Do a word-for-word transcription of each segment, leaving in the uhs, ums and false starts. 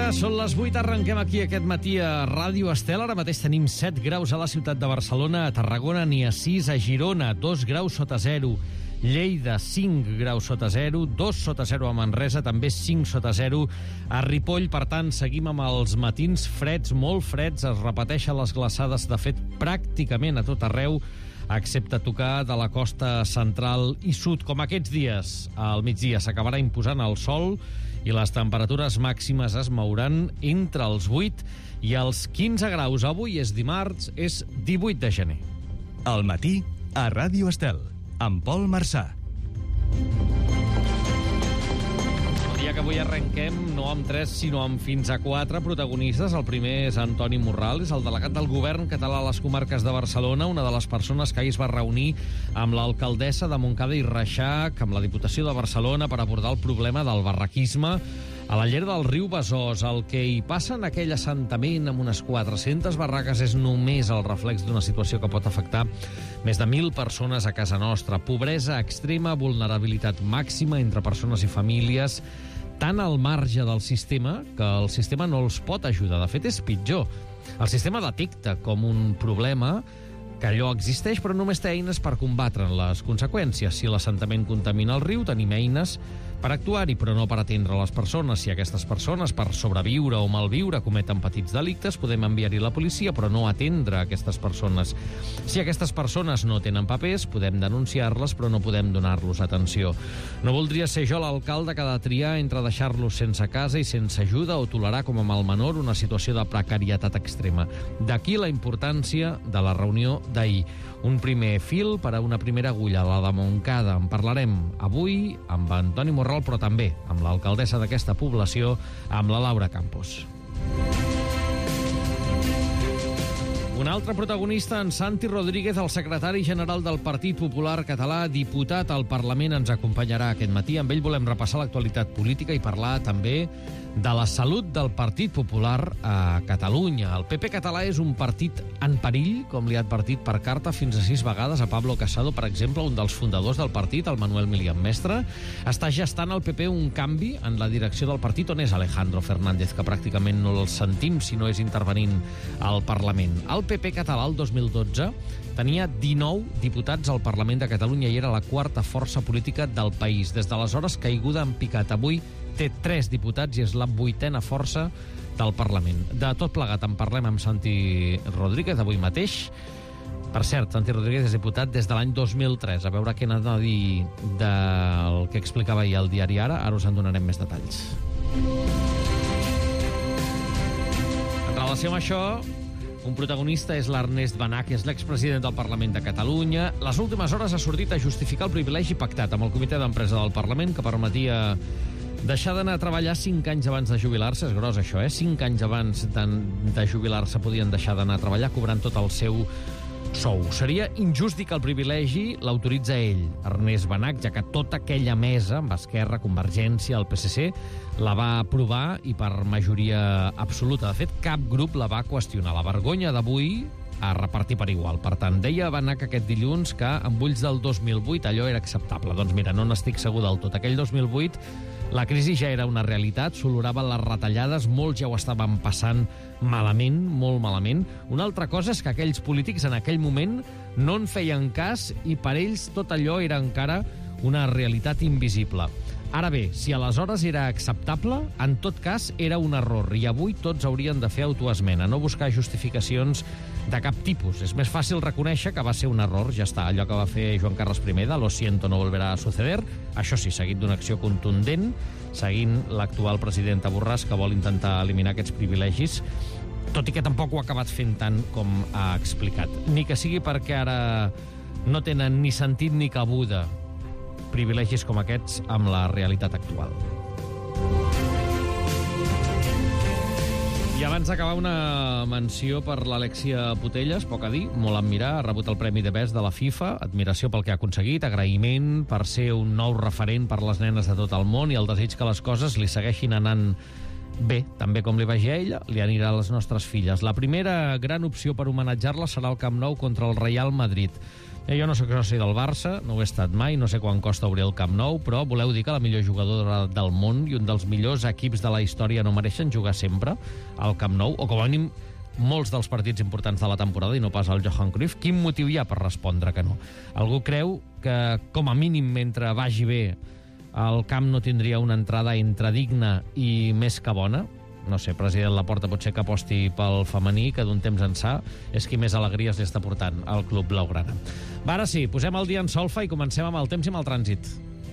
són les vuit, arrenquem aquí aquest matí a Ràdio Estel. Ara mateix tenim set graus a la ciutat de Barcelona, a Tarragona n'hi ha sis, a Girona dos graus sota zero, Lleida cinc graus sota zero, dos sota zero a Manresa, també cinc sota zero a Ripoll. Per tant, seguim amb els matins freds, molt freds, es repeteixen les glaçades, de fet, pràcticament a tot arreu, excepte tocar de la costa central i sud. Com aquests dies, al migdia s'acabarà imposant el sol i les temperatures màximes es mouran entre els vuit i els quinze graus. Avui és dimarts, és divuit de gener. Al matí, a Ràdio Estel, amb Pol Marçà. Ja que avui arrenquem no amb tres, sinó amb fins a quatre protagonistes. El primer és Antoni Morral, és el delegat del govern català a les comarques de Barcelona, una de les persones que ahir es va reunir amb l'alcaldessa de Montcada i Reixac, amb la Diputació de Barcelona, per abordar el problema del barraquisme a la llera del riu Besòs. El que hi passa en aquell assentament amb unes quatre-centes barraques és només el reflex d'una situació que pot afectar més de mil persones a casa nostra. Pobresa extrema, vulnerabilitat màxima entre persones i famílies, tan al marge del sistema que el sistema no els pot ajudar. De fet, és pitjor. El sistema detecta com un problema que allò existeix, però només té eines per combatre les conseqüències. Si l'assentament contamina el riu, tenim eines per actuar-hi, però no per atendre les persones. Si aquestes persones, per sobreviure o malviure, cometen petits delictes, podem enviar-hi la policia, però no atendre aquestes persones. Si aquestes persones no tenen papers, podem denunciar-les, però no podem donar-los atenció. No voldria ser jo l'alcalde que ha de triar entre deixar-los sense casa i sense ajuda o tolerar com a mal menor una situació de precarietat extrema. D'aquí la importància de la reunió d'ahir. Un primer fil per a una primera agulla, la de Montcada. En parlarem avui amb Antoni Morral, però també amb l'alcaldessa d'aquesta població, amb la Laura Campos. Un altre protagonista, en Santi Rodríguez, el secretari general del Partit Popular Català, diputat al Parlament, ens acompanyarà aquest matí. Amb ell volem repassar l'actualitat política i parlar també de la salut del Partit Popular a Catalunya. El P P català és un partit en perill, com li ha advertit per carta fins a sis vegades a Pablo Casado, per exemple, un dels fundadors del partit, el Manuel Milian Mestre. Està gestant el P P un canvi en la direcció del partit. On és Alejandro Fernández, que pràcticament no el sentim si no és intervenint al Parlament? El P P català el dos mil dotze tenia dinou diputats al Parlament de Catalunya i era la quarta força política del país. Des d'aleshores, caiguda en picat. Avui té tres diputats i és la vuitena força del Parlament. De tot plegat en parlem amb Santi Rodríguez avui mateix. Per cert, Santi Rodríguez és diputat des de l'any dos mil tres. A veure què n'ha de dir del que explicava ahir al diari Ara. Ara us en donarem més detalls. En relació amb això, un protagonista és l'Ernest Benach, que és l'expresident del Parlament de Catalunya. Les últimes hores ha sortit a justificar el privilegi pactat amb el comitè d'empresa del Parlament que permetia deixar d'anar a treballar cinc anys abans de jubilar-se. És gros, això, eh? Cinc anys abans de, de jubilar-se podien deixar d'anar a treballar cobrant tot el seu sou. Seria injust dir que el privilegi l'autoritza ell, Ernest Benach, ja que tota aquella mesa, amb Esquerra, Convergència, el P S C, la va aprovar i per majoria absoluta. De fet, cap grup la va qüestionar. La vergonya d'avui a repartir per igual. Per tant, deia Benach aquest dilluns que amb ulls del dos mil vuit allò era acceptable. Doncs mira, no n'estic segur del tot. Aquell dos mil vuit la crisi ja era una realitat, s'oloraven les retallades, molts ja ho estaven passant malament, molt malament. Una altra cosa és que aquells polítics en aquell moment no en feien cas i per ells tot allò era encara una realitat invisible. Ara bé, si aleshores era acceptable, en tot cas era un error i avui tots haurien de fer autoesmena, no buscar justificacions de cap tipus. És més fàcil reconèixer que va ser un error, ja està, allò que va fer Joan Carles I, de lo siento, no volverá a suceder, això sí, seguit d'una acció contundent, seguint l'actual presidenta Borràs, que vol intentar eliminar aquests privilegis, tot i que tampoc ho ha acabat fent tant com ha explicat. Ni que sigui perquè ara no tenen ni sentit ni cabuda privilegis com aquests amb la realitat actual. I abans d'acabar, una menció per l'Alexia Putellas, poc a dir, molt a admirar, ha rebut el Premi de Best de la FIFA, admiració pel que ha aconseguit, agraïment per ser un nou referent per les nenes de tot el món i el desig que les coses li segueixin anant Bé, també com li vagi a ella, li anirà a les nostres filles. La primera gran opció per homenatjar-la serà el Camp Nou contra el Real Madrid. Jo no sé què soci del Barça, no ho he estat mai, no sé quan costa obrir el Camp Nou, però voleu dir que la millor jugadora del món i un dels millors equips de la història no mereixen jugar sempre al Camp Nou? O com a mínim molts dels partits importants de la temporada i no pas el Johan Cruyff? Quin motiu hi ha per respondre que no? Algú creu que, com a mínim, mentre vagi bé, el camp no tindria una entrada entre digna i més que bona? No sé, president Laporta, potser que aposti pel femení, que d'un temps ençà és qui més alegries li està portant al club blaugrana. Va, ara sí, posem el dia en solfa i comencem amb el temps i amb el trànsit.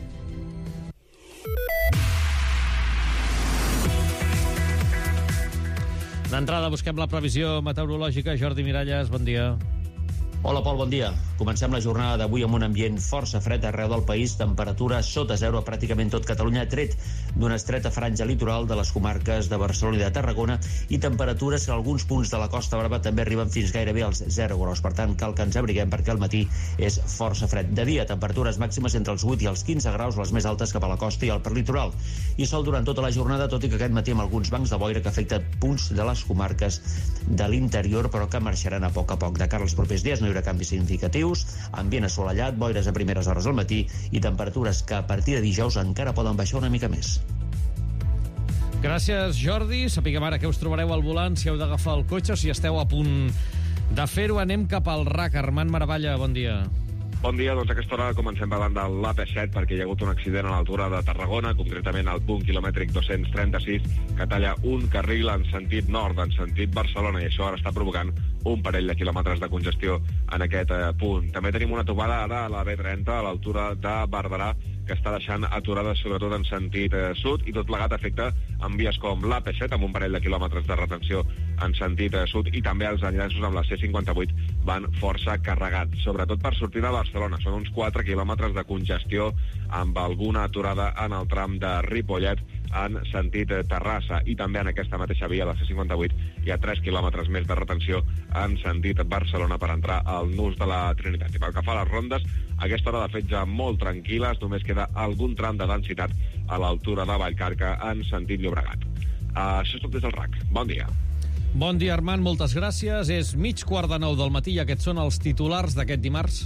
D'entrada busquem la previsió meteorològica. Jordi Miralles, bon dia. Hola, Pol, bon dia. Comencem la jornada d'avui amb un ambient força fred arreu del país, temperatura sota zero a pràcticament tot Catalunya, tret d'una estreta franja litoral de les comarques de Barcelona i de Tarragona, i temperatures que a alguns punts de la Costa Brava també arriben fins gairebé als zero graus. Per tant, cal que ens abriguem perquè al matí és força fred. De dia, temperatures màximes entre els vuit i els quinze graus, les més altes cap a la costa i al perlitoral. I sol durant tota la jornada, tot i que aquest matí amb alguns bancs de boira que afecten punts de les comarques de l'interior, però que marxaran a poc a poc. De cara als propers dies no hi haurà canvis significatius, ambient assolellat, boires a primeres hores del matí i temperatures que a partir de dijous encara poden baixar una mica més. Gràcies, Jordi. Sapiguem ara que us trobareu al volant, si heu d'agafar el cotxe o si esteu a punt de fer-ho. Anem cap al R A C. Armand Maravalla, bon dia. Bon dia, doncs a aquesta hora comencem parlant de l'A P set perquè hi ha hagut un accident a l'altura de Tarragona, concretament al punt quilomètric dos-cents trenta-sis, que talla un carril en sentit nord, en sentit Barcelona, i això ara està provocant un parell de quilòmetres de congestió en aquest eh, punt. També tenim una topada ara a la B trenta, a l'altura de Barberà, que està deixant aturades sobretot en sentit eh, sud, i tot plegat afecta en vies com l'A P set, amb un parell de quilòmetres de retenció en sentit eh, sud, i també els enllaços amb la C cinquanta-vuit van força carregats, sobretot per sortir de Barcelona. Són uns quatre quilòmetres de congestió amb alguna aturada en el tram de Ripollet en sentit Terrassa, i també en aquesta mateixa via, la C cinquanta-vuit, hi ha tres quilòmetres més de retenció en sentit Barcelona per entrar al nus de la Trinitat. I pel que fa a les rondes, a aquesta hora de fet ja molt tranquil·les, només queda algun tram de densitat a l'altura de Vallcarca en sentit Llobregat. Uh, això és tot des del R A C. Bon dia. Bon dia, Armand, moltes gràcies. És mig quart de nou del matí i aquests són els titulars d'aquest dimarts.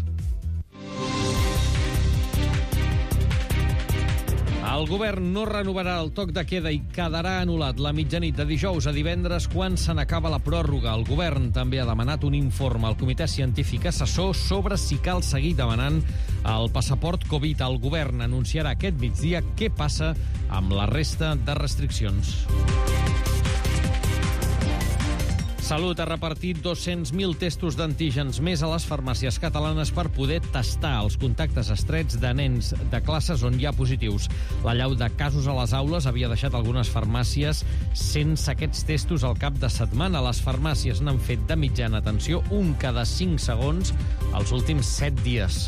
El govern no renovarà el toc de queda i quedarà anul·lat la mitjanit de dijous a divendres quan se n'acaba la pròrroga. El govern també ha demanat un informe al Comitè Científic Assessor sobre si cal seguir demanant el passaport Covid. El govern anunciarà aquest migdia què passa amb la resta de restriccions. Salut ha repartit dos-cents mil testos d'antígens més a les farmàcies catalanes per poder tastar els contactes estrets de nens de classes on hi ha positius. L'allau de casos a les aules havia deixat algunes farmàcies sense aquests testos al cap de setmana. Les farmàcies n'han fet de mitjana, atenció, un cada cinc segons els últims set dies.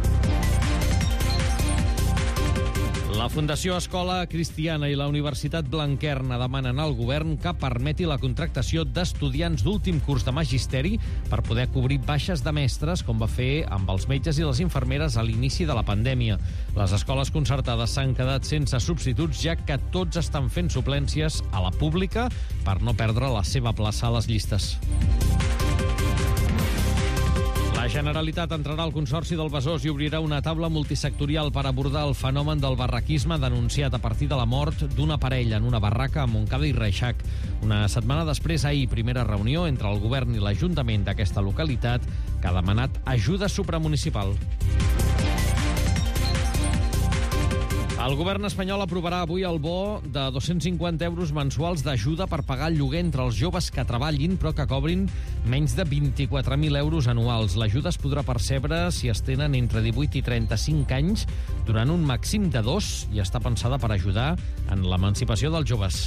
La Fundació Escola Cristiana i la Universitat Blanquerna demanen al govern que permeti la contractació d'estudiants d'últim curs de magisteri per poder cobrir baixes de mestres, com va fer amb els metges i les infermeres a l'inici de la pandèmia. Les escoles concertades s'han quedat sense substituts, ja que tots estan fent suplències a la pública per no perdre la seva plaça a les llistes. La Generalitat entrarà al Consorci del Besòs i obrirà una taula multisectorial per abordar el fenomen del barraquisme denunciat a partir de la mort d'una parella en una barraca a Montcada i Reixac. Una setmana després, ahir, primera reunió entre el govern i l'Ajuntament d'aquesta localitat, que ha demanat ajuda supramunicipal. El govern espanyol aprovarà avui el bo de dos-cents cinquanta euros mensuals d'ajuda per pagar el lloguer entre els joves que treballin però que cobrin menys de vint-i-quatre mil euros anuals. L'ajuda es podrà percebre si es tenen entre divuit i trenta-cinc anys durant un màxim de dos i està pensada per ajudar en l'emancipació dels joves.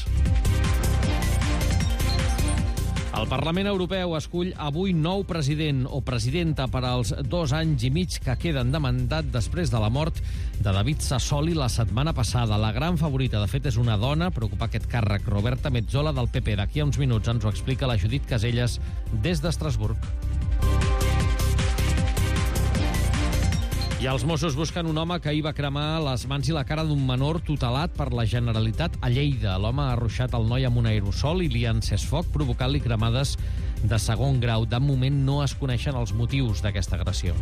El Parlament Europeu escull avui nou president o presidenta per als dos anys i mig que queden de mandat després de la mort de David Sassoli la setmana passada. La gran favorita, de fet, és una dona per ocupar aquest càrrec, Roberta Metsola, del P P. D'aquí a uns minuts ens ho explica la Judit Caselles des d'Estrasburg. I els Mossos busquen un home que ahir va cremar les mans i la cara d'un menor tutelat per la Generalitat a Lleida. L'home ha arruixat el noi amb un aerosol i li ha encès foc, provocant-li cremades de segon grau. De moment no es coneixen els motius d'aquesta agressió.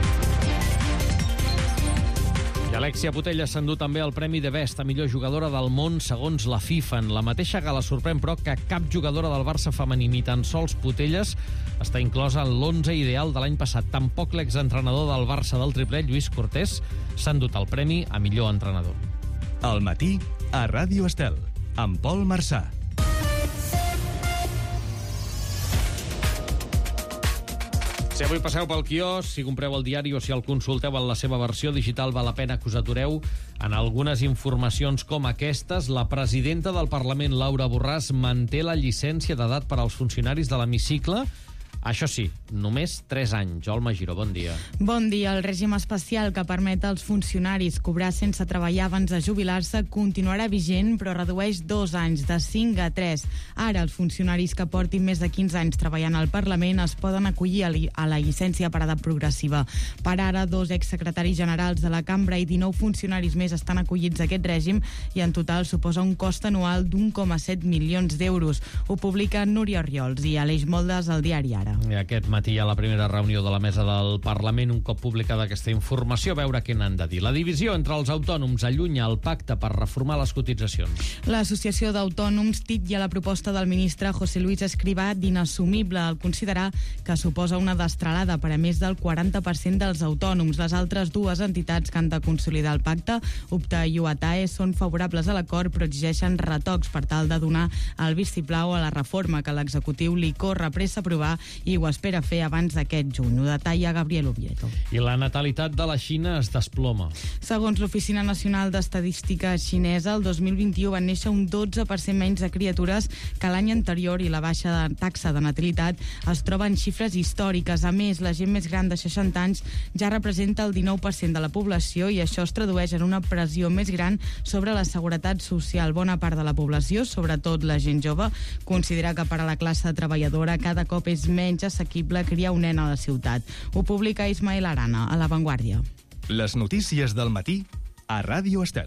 I Alexia Putellas s'endú també el Premi de Best a millor jugadora del món segons la FIFA. En la mateixa gala sorprèn, però, que cap jugadora del Barça femení, ni tan sols Putellas, està inclosa en l'onze ideal de l'any passat. Tampoc l'exentrenador del Barça del triplet, Lluís Cortés, s'ha endut el premi a millor entrenador. Al matí, a Ràdio Estel, amb Pol Marçà. Si avui passeu pel quiosc, si compreu el diari o si el consulteu en la seva versió digital, val la pena que us atureu en algunes informacions com aquestes. La presidenta del Parlament, Laura Borràs, manté la llicència d'edat per als funcionaris de l'hemicicle. Això sí, només tres anys. Olma Giró, bon dia. Bon dia. El règim especial que permet als funcionaris cobrar sense treballar abans de jubilar-se continuarà vigent, però redueix dos anys, de cinc a tres. Ara, els funcionaris que portin més de quinze anys treballant al Parlament es poden acollir a la llicència per edat progressiva. Per ara, dos exsecretaris generals de la cambra i dinou funcionaris més estan acollits a aquest règim i en total suposa un cost anual d'un coma set milions d'euros. Ho publica Núria Oriols i Aleix Moldes al diari Ara. I aquest matí hi ha la primera reunió de la mesa del Parlament. Un cop publicada aquesta informació, a veure què n'han de dir. La divisió entre els autònoms allunya el pacte per reformar les cotitzacions. L'Associació d'Autònoms titlla la proposta del ministre José Luis Escrivá d'inassumible al considerar que suposa una destralada per a més del quaranta per cent dels autònoms. Les altres dues entitats que han de consolidar el pacte, UPTA i U A T A E, són favorables a l'acord però exigeixen retocs per tal de donar el vistiplau a la reforma que l'executiu li corre pressa a aprovar i ho espera fer abans d'aquest juny. Ho detalla Gabriel Oviedo. I la natalitat de la Xina es desploma. Segons l'Oficina Nacional d'Estadística xinesa, el dos mil vint-i-u van néixer un dotze per cent menys de criatures que l'any anterior i la baixa taxa de natalitat es troba en xifres històriques. A més, la gent més gran de seixanta anys ja representa el dinou per cent de la població i això es tradueix en una pressió més gran sobre la seguretat social. Bona part de la població, sobretot la gent jove, considera que per a la classe treballadora cada cop és menys assequible criar un nen a la ciutat. Ho publica Ismael Arana, a La Vanguardia. Les notícies del matí a Ràdio Estel.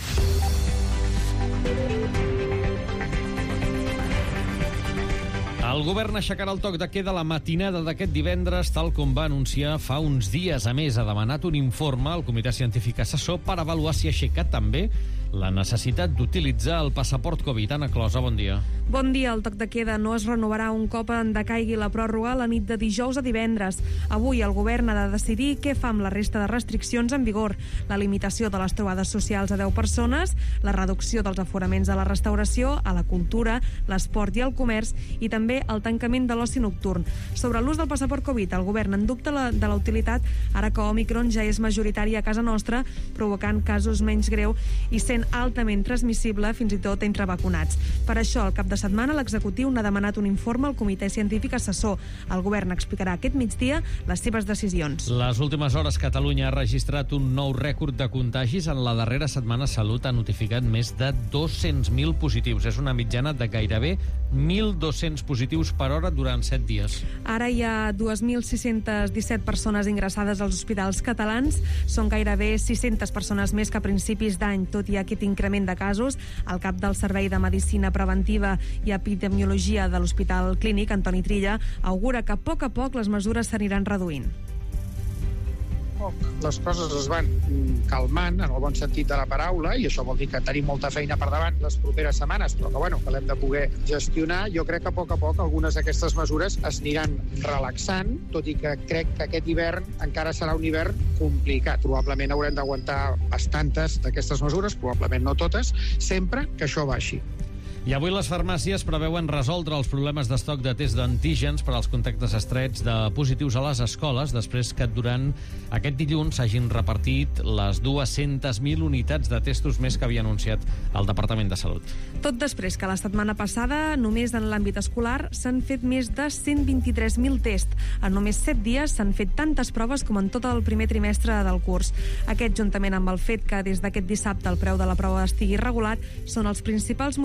El govern aixecarà el toc de queda la matinada d'aquest divendres, tal com va anunciar fa uns dies. A més, ha demanat un informe al Comitè Científic Assessor per avaluar si aixeca també la necessitat d'utilitzar el passaport Covid. Anna Closa, bon dia. Bon dia. El toc de queda no es renovarà un cop en decaigui la pròrroga la nit de dijous a divendres. Avui el govern ha de decidir què fa amb la resta de restriccions en vigor. La limitació de les trobades socials a deu persones, la reducció dels aforaments a la restauració, a la cultura, l'esport i el comerç i també el tancament de l'oci nocturn. Sobre l'ús del passaport Covid, el govern en dubta la, de la utilitat ara que Omicron ja és majoritari a casa nostra, provocant casos menys greu i sent altament transmissible fins i tot entre vacunats. Per això, al cap de setmana, l'executiu n'ha demanat un informe al Comitè Científic Assessor. El govern explicarà aquest migdia les seves decisions. Les últimes hores, Catalunya ha registrat un nou rècord de contagis. En la darrera setmana, Salut ha notificat més de dos-cents mil positius. És una mitjana de gairebé mil dos-cents positius per hora durant set dies. Ara hi ha dos mil sis-cents disset persones ingressades als hospitals catalans. Són gairebé sis-centes persones més que a principis d'any, tot i aquest increment de casos. El cap del Servei de Medicina Preventiva i Epidemiologia de l'Hospital Clínic, Antoni Trilla, augura que a poc a poc les mesures s'aniran reduint. Les coses es van calmant en el bon sentit de la paraula i això vol dir que tenim molta feina per davant les properes setmanes, però que, bueno, que l'hem de poder gestionar. Jo crec que a poc a poc algunes d'aquestes mesures es aniran relaxant, tot i que crec que aquest hivern encara serà un hivern complicat. Probablement haurem d'aguantar bastantes d'aquestes mesures, probablement no totes, sempre que això baixi. I avui les farmàcies preveuen resoldre els problemes d'estoc de test d'antígens per als contactes estrets de positius a les escoles després que durant aquest dilluns s'hagin repartit les dues-centes mil unitats de testos més que havia anunciat el Departament de Salut. Tot després que la setmana passada, només en l'àmbit escolar, s'han fet més de cent vint-i-tres mil tests. En només set dies s'han fet tantes proves com en tot el primer trimestre del curs. Aquest, juntament amb el fet que des d'aquest dissabte el preu de la prova estigui regulat, són els principals motius pels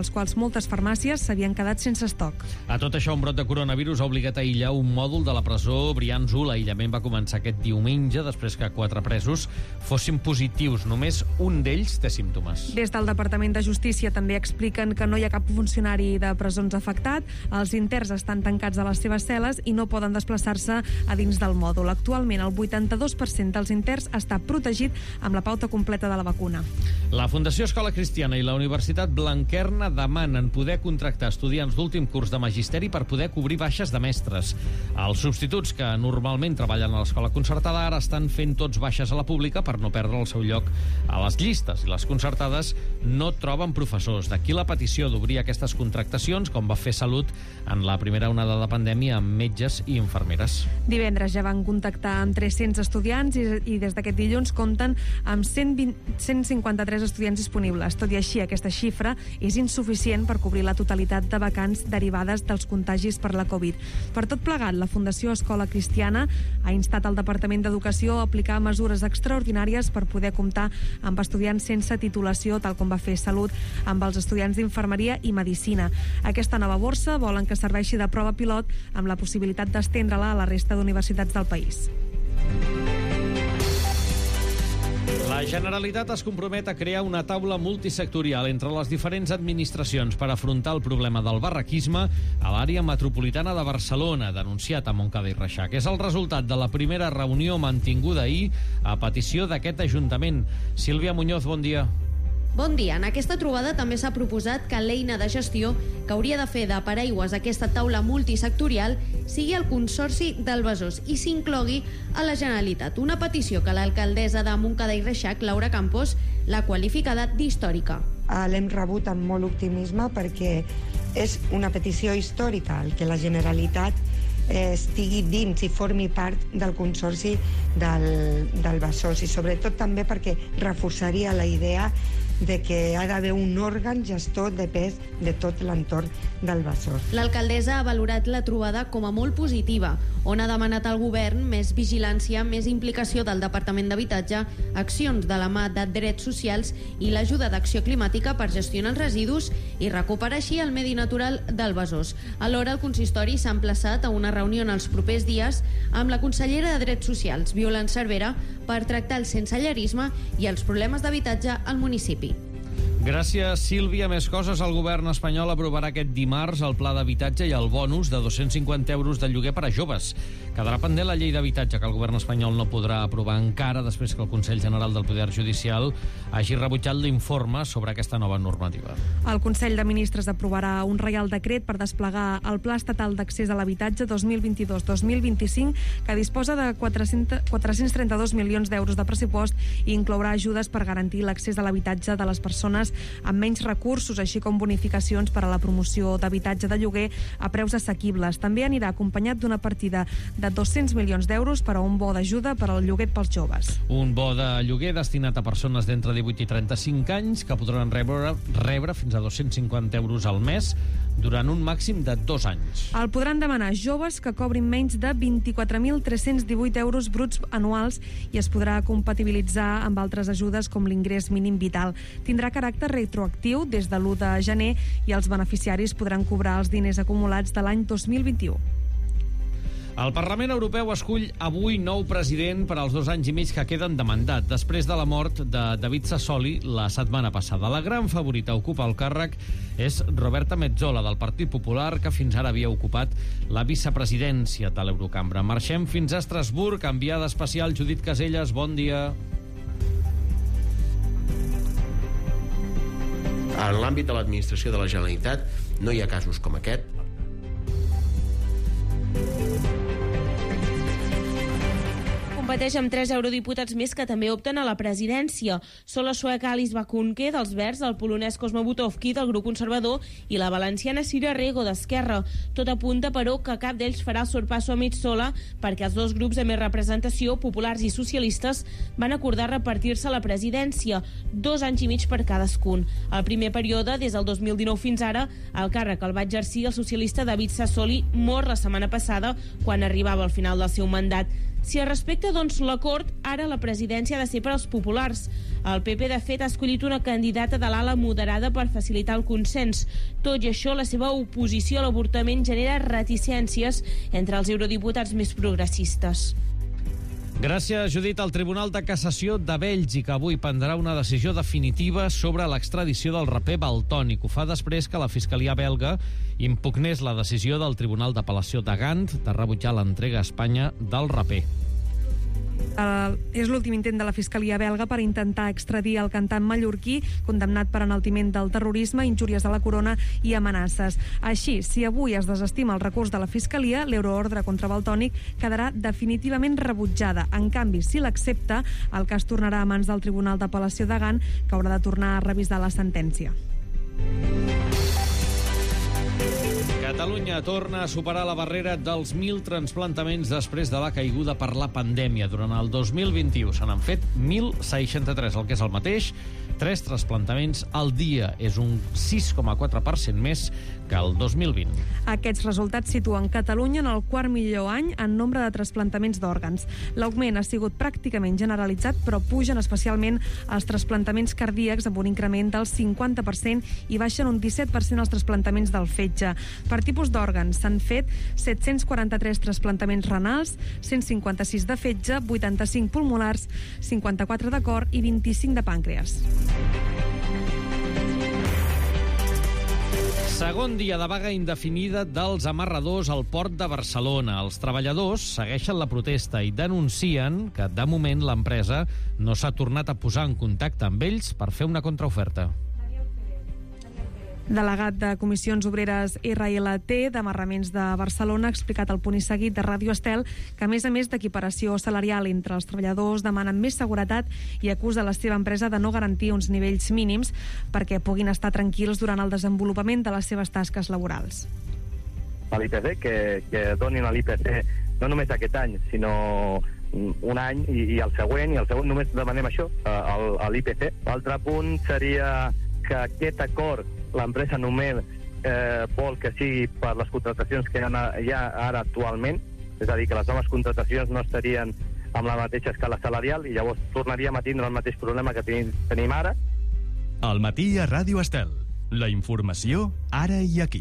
dels quals moltes farmàcies s'havien quedat sense estoc. A tot això, un brot de coronavirus ha obligat a aïllar un mòdul de la presó Brians u. L'aïllament va començar aquest diumenge després que quatre presos fossin positius. Només un d'ells té símptomes. Des del Departament de Justícia també expliquen que no hi ha cap funcionari de presons afectat, els interns estan tancats a les seves cel·les i no poden desplaçar-se a dins del mòdul. Actualment, el vuitanta-dos per cent dels interns està protegit amb la pauta completa de la vacuna. La Fundació Escola Cristiana i la Universitat Blanquerna demanen poder contractar estudiants d'últim curs de magisteri per poder cobrir baixes de mestres. Els substituts que normalment treballen a l'escola concertada ara estan fent tots baixes a la pública per no perdre el seu lloc a les llistes, i les concertades no troben professors. D'aquí la petició d'obrir aquestes contractacions, com va fer Salut en la primera onada de pandèmia amb metges i infermeres. Divendres ja van contactar amb tres-cents estudiants i, i des d'aquest dilluns compten amb cent vint, cent cinquanta-tres estudiants disponibles. Tot i així, aquesta xifra és insuficient per cobrir la totalitat de vacants derivades dels contagis per la Covid. Per tot plegat, la Fundació Escola Cristiana ha instat al Departament d'Educació a aplicar mesures extraordinàries per poder comptar amb estudiants sense titulació, tal com va fer Salut amb els estudiants d'infermeria i medicina. Aquesta nova borsa volen que serveixi de prova pilot amb la possibilitat d'estendre-la a la resta d'universitats del país. La Generalitat es compromet a crear una taula multisectorial entre les diferents administracions per afrontar el problema del barraquisme a l'àrea metropolitana de Barcelona, denunciat a Montcada i Reixac. És el resultat de la primera reunió mantinguda ahir a petició d'aquest Ajuntament. Sílvia Muñoz, bon dia. Bon dia. En aquesta trobada també s'ha proposat que l'eina de gestió que hauria de fer de paraigües aquesta taula multisectorial sigui el Consorci del Besòs i s'inclogui a la Generalitat. Una petició que l'alcaldessa de Montcada i Reixac, Laura Campos, l'ha qualificada d'històrica. L'hem rebut amb molt optimisme perquè és una petició històrica, el que la Generalitat estigui dins i formi part del Consorci del, del Besòs, i sobretot també perquè reforçaria la idea de que ha d'haver un òrgan gestor de pes de tot l'entorn del Besòs. L'alcaldessa ha valorat la trobada com a molt positiva, on ha demanat al govern més vigilància, més implicació del Departament d'Habitatge, accions de la mà de drets socials i l'ajuda d'Acció Climàtica per gestionar els residus i recuperar així el medi natural del Besòs. Alhora, el consistori s'ha emplaçat a una reunió en els propers dies amb la consellera de Drets Socials, Violant Cervera, per tractar el sensellarisme i els problemes d'habitatge al municipi. Gràcies, Sílvia. Més coses. El govern espanyol aprovarà aquest dimarts el pla d'habitatge i el bonus de dos-cents cinquanta euros de lloguer per a joves. Quedarà pendent la llei d'habitatge, que el govern espanyol no podrà aprovar encara després que el Consell General del Poder Judicial hagi rebutjat l'informe sobre aquesta nova normativa. El Consell de Ministres aprovarà un reial decret per desplegar el Pla Estatal d'Accés a l'Habitatge dos mil vint-i-dos dos mil vint-i-cinc, que disposa de quatre-cents trenta-dos milions d'euros de pressupost i inclourà ajudes per garantir l'accés a l'habitatge de les persones amb menys recursos, així com bonificacions per a la promoció d'habitatge de lloguer a preus assequibles. També anirà acompanyat d'una partida de dos-cents milions d'euros per a un bo d'ajuda per al lloguer pels joves. Un bo de lloguer destinat a persones d'entre divuit i trenta-cinc anys que podran rebre, rebre fins a dos-cents cinquanta euros al mes durant un màxim de dos anys. El podran demanar joves que cobrin menys de vint-i-quatre mil tres-cents divuit euros bruts anuals i es podrà compatibilitzar amb altres ajudes com l'ingrés mínim vital. Tindrà caràcter retroactiu des de l'u de gener i els beneficiaris podran cobrar els diners acumulats de l'any dos mil vint-i-u. El Parlament Europeu escull avui nou president per als dos anys i mig que queden de mandat, després de la mort de David Sassoli la setmana passada. La gran favorita a ocupar el càrrec és Roberta Metsola, del Partit Popular, que fins ara havia ocupat la vicepresidència de l'Eurocambra. Marxem fins a Estrasburg, enviada especial Judit Caselles, bon dia. En l'àmbit de l'administració de la Generalitat no hi ha casos com aquest. Competeix amb tres eurodiputats més que també opten a la presidència. Són la sueca Alice Bah Kuhnke, dels Verds, el polonès Cosmo Butowski, del grup conservador, i la valenciana Cira Rego, d'Esquerra. Tot apunta, però, que cap d'ells farà el sorpasso a Metsola perquè els dos grups de més representació, populars i socialistes, van acordar repartir-se la presidència, dos anys i mig per cadascun. El primer període, des del dos mil dinou fins ara, el càrrec el va exercir el socialista David Sassoli, mort la setmana passada, quan arribava al final del seu mandat. Si es respecta, doncs, l'acord, ara la presidència ha de ser per als populars. El P P, de fet, ha escollit una candidata de l'ala moderada per facilitar el consens. Tot i això, la seva oposició a l'avortament genera reticències entre els eurodiputats més progressistes. Gràcies, Judit. El Tribunal de Cassació de Bèlgica avui prendrà una decisió definitiva sobre l'extradició del raper Valtònyc. Ho fa després que la Fiscalia belga impugnés la decisió del Tribunal d'Apel·lació de Gant de rebutjar l'entrega a Espanya del raper. Uh, és l'últim intent de la Fiscalia belga per intentar extradir el cantant mallorquí condemnat per enaltiment del terrorisme, injúries a la corona i amenaces. Així, si avui es desestima el recurs de la Fiscalia, l'euroordre contra Valtònyc quedarà definitivament rebutjada. En canvi, si l'accepta, el cas tornarà a mans del Tribunal d'Apel·lació de Gant, que haurà de tornar a revisar la sentència. Catalunya torna a superar la barrera dels mil transplantaments després de la caiguda per la pandèmia. Durant el dos mil vint-i-u se n'han fet mil seixanta-tres, el que és el mateix, tres trasplantaments al dia. És un sis coma quatre per cent més que el dos mil vint. Aquests resultats situen Catalunya en el quart millor any en nombre de trasplantaments d'òrgans. L'augment ha sigut pràcticament generalitzat, però pugen especialment els trasplantaments cardíacs amb un increment del cinquanta per cent i baixen un disset per cent els trasplantaments del fetge. Per tipus d'òrgans s'han fet set-cents quaranta-tres trasplantaments renals, cent cinquanta-sis de fetge, vuitanta-cinc pulmonars, cinquanta-quatre de cor i vint-i-cinc de pàncreas. Segon dia de vaga indefinida dels amarradors al port de Barcelona. Els treballadors segueixen la protesta i denuncien que, de moment, l'empresa no s'ha tornat a posar en contacte amb ells per fer una contraoferta. Delegat de Comissions Obreres R L T d'Amarraments de Barcelona ha explicat al Punt i Seguit de Ràdio Estel que, a més a més d'equiparació salarial entre els treballadors, demanen més seguretat i acusa la seva empresa de no garantir uns nivells mínims perquè puguin estar tranquils durant el desenvolupament de les seves tasques laborals. A l'I P C, que, que donin a l'I P C no només aquest any, sinó un any i, i el següent, i el següent només demanem això, a l'I P C. L'altre punt seria que aquest acord l'empresa només eh, vol que sigui per les contratacions que hi ha ara actualment, és a dir, que les noves contratacions no estarien amb la mateixa escala salarial i llavors tornaríem a tindre el mateix problema que tenim, tenim ara. Al matí a Ràdio Estel. La informació ara i aquí.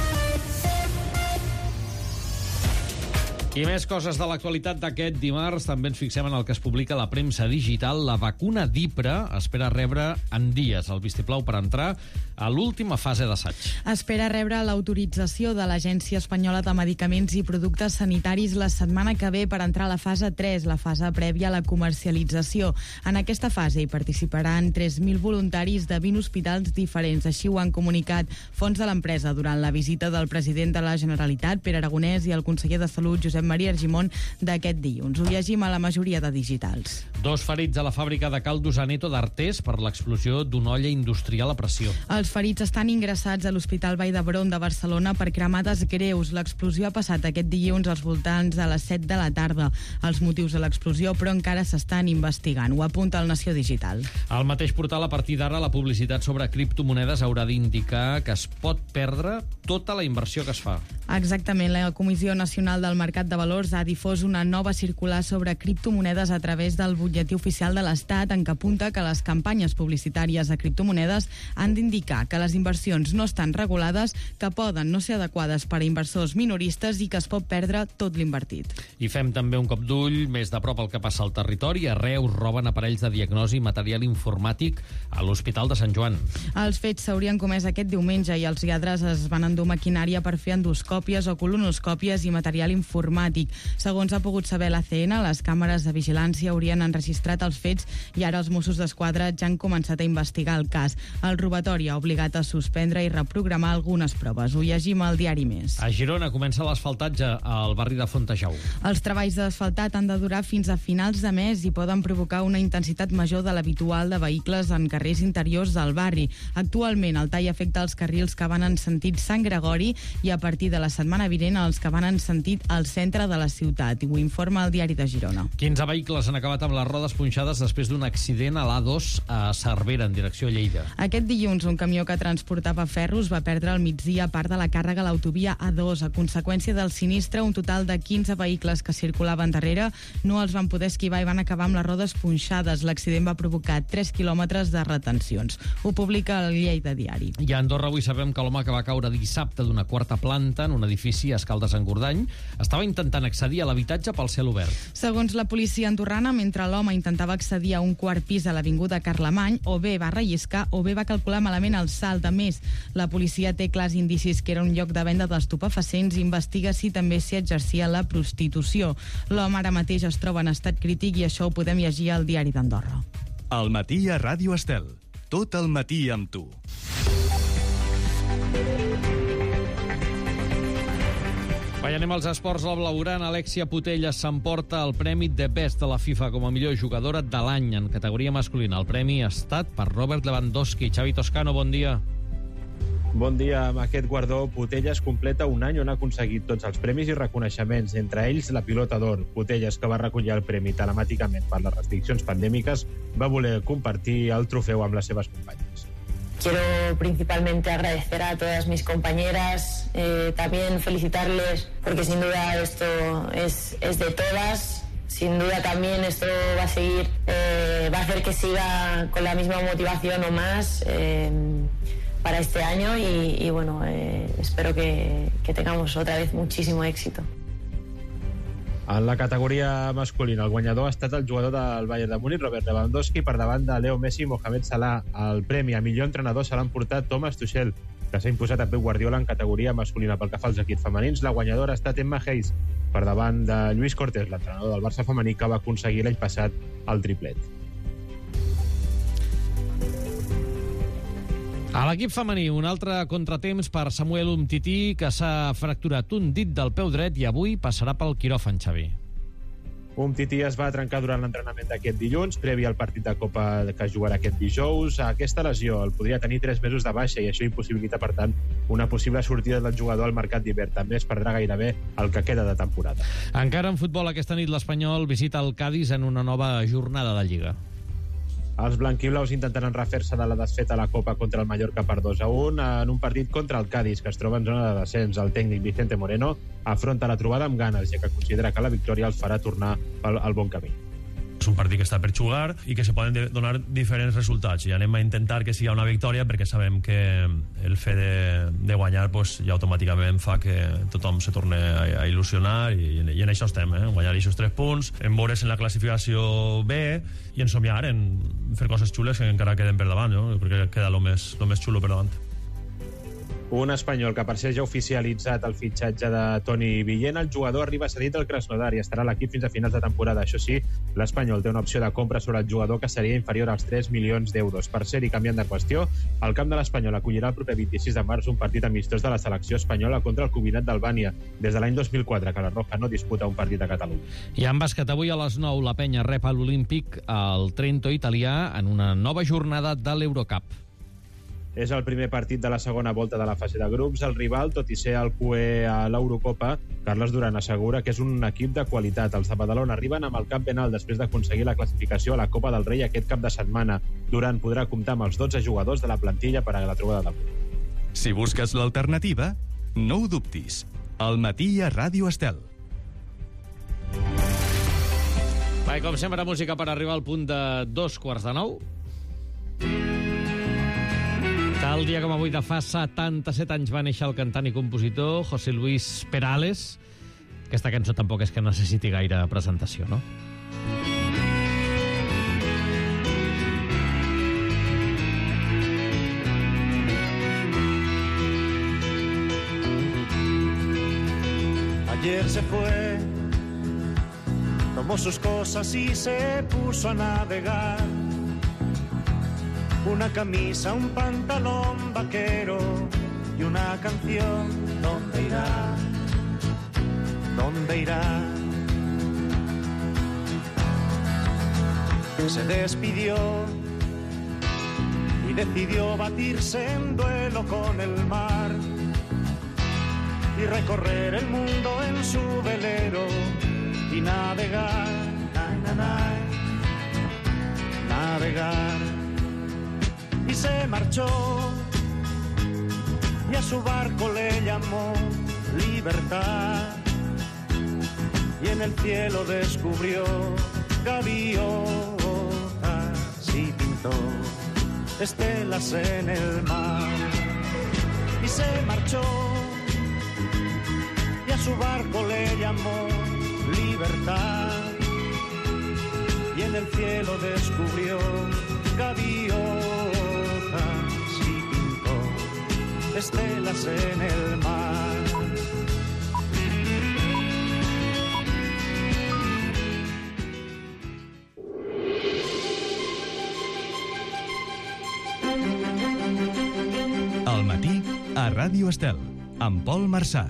I més coses de l'actualitat d'aquest dimarts. També ens fixem en el que es publica a la premsa digital. La vacuna d'Ipra espera rebre en dies el vistiplau per entrar a l'última fase d'assaig. Espera rebre l'autorització de l'Agència Espanyola de Medicaments i Productes Sanitaris la setmana que ve per entrar a la fase tres, la fase prèvia a la comercialització. En aquesta fase hi participaran tres mil voluntaris de vint hospitals diferents. Així ho han comunicat fonts de l'empresa durant la visita del president de la Generalitat, Pere Aragonès, i el conseller de Salut, Josep Maria Argimon, d'aquest dilluns. Ho llegim a la majoria de digitals. Dos ferits a la fàbrica de caldos Aneto d'Artés per l'explosió d'una olla industrial a pressió. Els ferits estan ingressats a l'Hospital Vall d'Hebron de Barcelona per cremades greus. L'explosió ha passat aquest dilluns als voltants de les set de la tarda. Els motius de l'explosió, però, encara s'estan investigant. Ho apunta el Nació Digital. Al mateix portal, a partir d'ara, la publicitat sobre criptomonedes haurà d'indicar que es pot perdre tota la inversió que es fa. Exactament. La Comissió Nacional del Mercat de Valors ha difós una nova circular sobre criptomonedes a través del butlletí oficial de l'Estat, en què apunta que les campanyes publicitàries de criptomonedes han d'indicar que les inversions no estan regulades, que poden no ser adequades per a inversors minoristes i que es pot perdre tot l'invertit. I fem també un cop d'ull més de prop al que passa al territori. A Reus roben aparells de diagnosi i material informàtic a l'Hospital de Sant Joan. Els fets s'haurien comès aquest diumenge i els lladres es van endur maquinària per fer endoscòpies o colonoscòpies i material informàtic. Segons ha pogut saber l'A C N, les càmeres de vigilància haurien enregistrat els fets i ara els Mossos d'Esquadra ja han començat a investigar el cas. El robatori ha obligat a suspendre i reprogramar algunes proves. Ho llegim al diari Més. A Girona comença l'asfaltatge al barri de Fontejau. Els treballs d'asfaltat han de durar fins a finals de mes i poden provocar una intensitat major de l'habitual de vehicles en carrers interiors del barri. Actualment el tall afecta els carrils que van en sentit Sant Gregori i a partir de la setmana vinent els que van en sentit al centre centre de la ciutat. I ho informa el Diari de Girona. quinze vehicles han acabat amb les rodes punxades després d'un accident a l'A dos a Cervera, en direcció a Lleida. Aquest dilluns, un camió que transportava ferros va perdre al migdia part de la càrrega a l'autovia A dos. A conseqüència del sinistre, un total de quinze vehicles que circulaven darrere no els van poder esquivar i van acabar amb les rodes punxades. L'accident va provocar tres quilòmetres de retencions. Ho publica el Lleida Diari. I a Andorra avui sabem que l'home que va caure dissabte d'una quarta planta en un edifici a Escaldes-Engordany estava intentant accedir a l'habitatge pel cel obert. Segons la policia andorrana, mentre l'home intentava accedir a un quart pis a l'avinguda Carlemany, o bé va relliscar o bé va calcular malament el salt. A més, la policia té clars indicis que era un lloc de venda d'estupefacients i investiga si també s'hi exercia la prostitució. L'home ara mateix es troba en estat crític i això ho podem llegir al Diari d'Andorra. Al matí a Ràdio Estel. Tot el matí amb tu. Va, anem als esports. La blaugrana Alexia Putellas s'emporta el premi The Best de la FIFA com a millor jugadora de l'any en categoria masculina. El premi ha estat per Robert Lewandowski. Xavi Toscano, bon dia. Bon dia. Amb aquest guardó, Putellas completa un any on ha aconseguit tots els premis i reconeixements, entre ells la pilota d'or. Putellas, que va recollir el premi telemàticament per les restriccions pandèmiques, va voler compartir el trofeu amb les seves companyes. Quiero principalmente agradecer a todas mis compañeras, eh, también felicitarles porque sin duda esto es, es de todas. Sin duda también esto va a seguir, eh, va a hacer que siga con la misma motivación o más eh, para este año y, y bueno, eh, espero que, que tengamos otra vez muchísimo éxito. En la categoria masculina, el guanyador ha estat el jugador del Bayern de Múnich, Robert Lewandowski, per davant de Leo Messi i Mohamed Salah. El premi a millor entrenador se l'ha emportat Thomas Tuchel, que s'ha imposat a Pep Guardiola en categoria masculina. Pel que fa als equips femenins, la guanyadora ha estat Emma Hayes, per davant de Lluís Cortés, l'entrenador del Barça femení, que va aconseguir l'any passat el triplet. A l'equip femení, un altre contratemps per Samuel Umtiti, que s'ha fracturat un dit del peu dret i avui passarà pel quiròfan, Xavi. Umtiti es va trencar durant l'entrenament d'aquest dilluns, previ al partit de Copa que jugarà aquest dijous. Aquesta lesió el podria tenir tres mesos de baixa i això impossibilita, per tant, una possible sortida del jugador al mercat d'hivern. També es perdrà gairebé el que queda de temporada. Encara en futbol, aquesta nit l'Espanyol visita el Cádiz en una nova jornada de Lliga. Els blanquiblaus intentaran refer-se de la desfeta a la Copa contra el Mallorca per dos a un en un partit contra el Cádiz, que es troba en zona de descens. El tècnic Vicente Moreno afronta la trobada amb ganes, ja que considera que la victòria els farà tornar al, al bon camí. És un partit que està per jugar i que se poden donar diferents resultats i anem a intentar que sigui una victòria perquè sabem que el fet de, de guanyar pues, ja automàticament fa que tothom se torni a, a il·lusionar i, i en això estem, eh? Guanyar aquests tres punts, en veure's en la classificació B i en somiar en fer coses xules que encara queden per davant, no? Perquè queda el més, lo més xulo per davant. Un espanyol que per ser ja oficialitzat el fitxatge de Toni Villena, el jugador arriba cedit al Krasnodar i estarà a l'equip fins a finals de temporada. Això sí, l'Espanyol té una opció de compra sobre el jugador que seria inferior als tres milions d'euros. Per ser i canviant de qüestió, el camp de l'Espanyol acollirà el proper vint-i-sis de març un partit amistós de la selecció espanyola contra el combinat d'Albània. Des de l'any dos mil quatre que la Roja no disputa un partit a Catalunya. I en bàsquet, avui a les nou la penya rep a l'Olímpic al Trento italià en una nova jornada de l'Eurocup. És el primer partit de la segona volta de la fase de grups. El rival, tot i ser el cué a l'Eurocopa, Carles Duran assegura que és un equip de qualitat. Els de Badalona arriben amb el cap ben alt després d'aconseguir la classificació a la Copa del Rei aquest cap de setmana. Duran podrà comptar amb els dotze jugadors de la plantilla per a la trobada del grup. Si busques l'alternativa, no ho dubtis. Al matí a Ràdio Estel. Va, com sempre, música per arribar al punt de dos quarts de nou. Tal dia com avui de fa setanta-set anys va néixer el cantant i compositor José Luis Perales. Aquesta cançó tampoc és que necessiti gaire presentació, no? Ayer se fue, tomó sus cosas y se puso a navegar. Una camisa, un pantalón vaquero y una canción. ¿Dónde irá? ¿Dónde irá? Se despidió y decidió batirse en duelo con el mar. y recorrer el mundo en su velero y navegar, na, na, na, navegar. Y se marchó y a su barco le llamó Libertad, y en el cielo descubrió gaviotas y pintó estelas en el mar. Y se marchó y a su barco le llamó Libertad, y en el cielo descubrió gaviotas y pintó estelas en el mar. Al matí, a Ràdio Estel, amb Pol Marçà.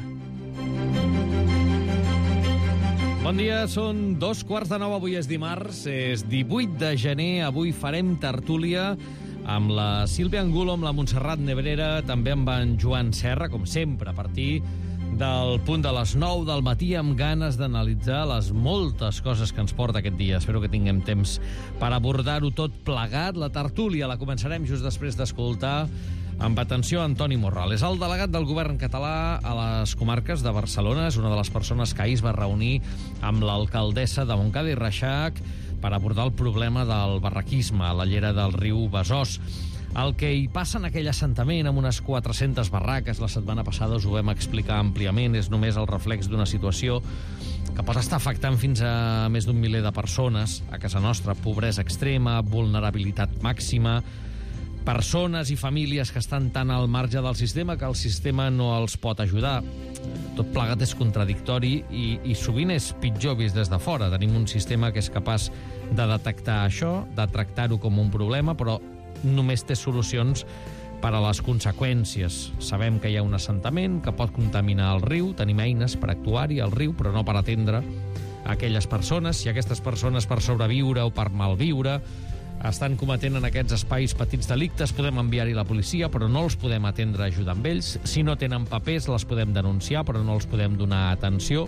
Bon dia, són dos quarts de nou, avui és dimarts, és divuit de gener, avui farem tertúlia amb la Sílvia Angulo, amb la Montserrat Nebrera, també amb en Joan Serra, com sempre, a partir del punt de les nou del matí, amb ganes d'analitzar les moltes coses que ens porta aquest dia. Espero que tinguem temps per abordar-ho tot plegat. La tertúlia la començarem just després d'escoltar amb atenció Antoni Morral. És el delegat del govern català a les comarques de Barcelona. És una de les persones que ahir es va reunir amb l'alcaldessa de Montcada i Reixac per abordar el problema del barraquisme a la llera del riu Besòs. El que hi passa en aquell assentament, amb unes quatre-centes barraques, la setmana passada us ho vam explicar àmpliament, és només el reflex d'una situació que pot estar afectant fins a més d'un miler de persones a casa nostra. Pobresa extrema, vulnerabilitat màxima, persones i famílies que estan tan al marge del sistema que el sistema no els pot ajudar. Tot plegat és contradictori i, i sovint és pitjor vist des de fora. Tenim un sistema que és capaç de detectar això, de tractar-ho com un problema, però només té solucions per a les conseqüències. Sabem que hi ha un assentament que pot contaminar el riu, tenim eines per actuar-hi al riu, però no per atendre aquelles persones. Si aquestes persones, per sobreviure o per malviure, estan cometent en aquests espais petits delictes, podem enviar-hi la policia, però no els podem atendre a ajudar amb ells. Si no tenen papers, les podem denunciar, però no els podem donar atenció.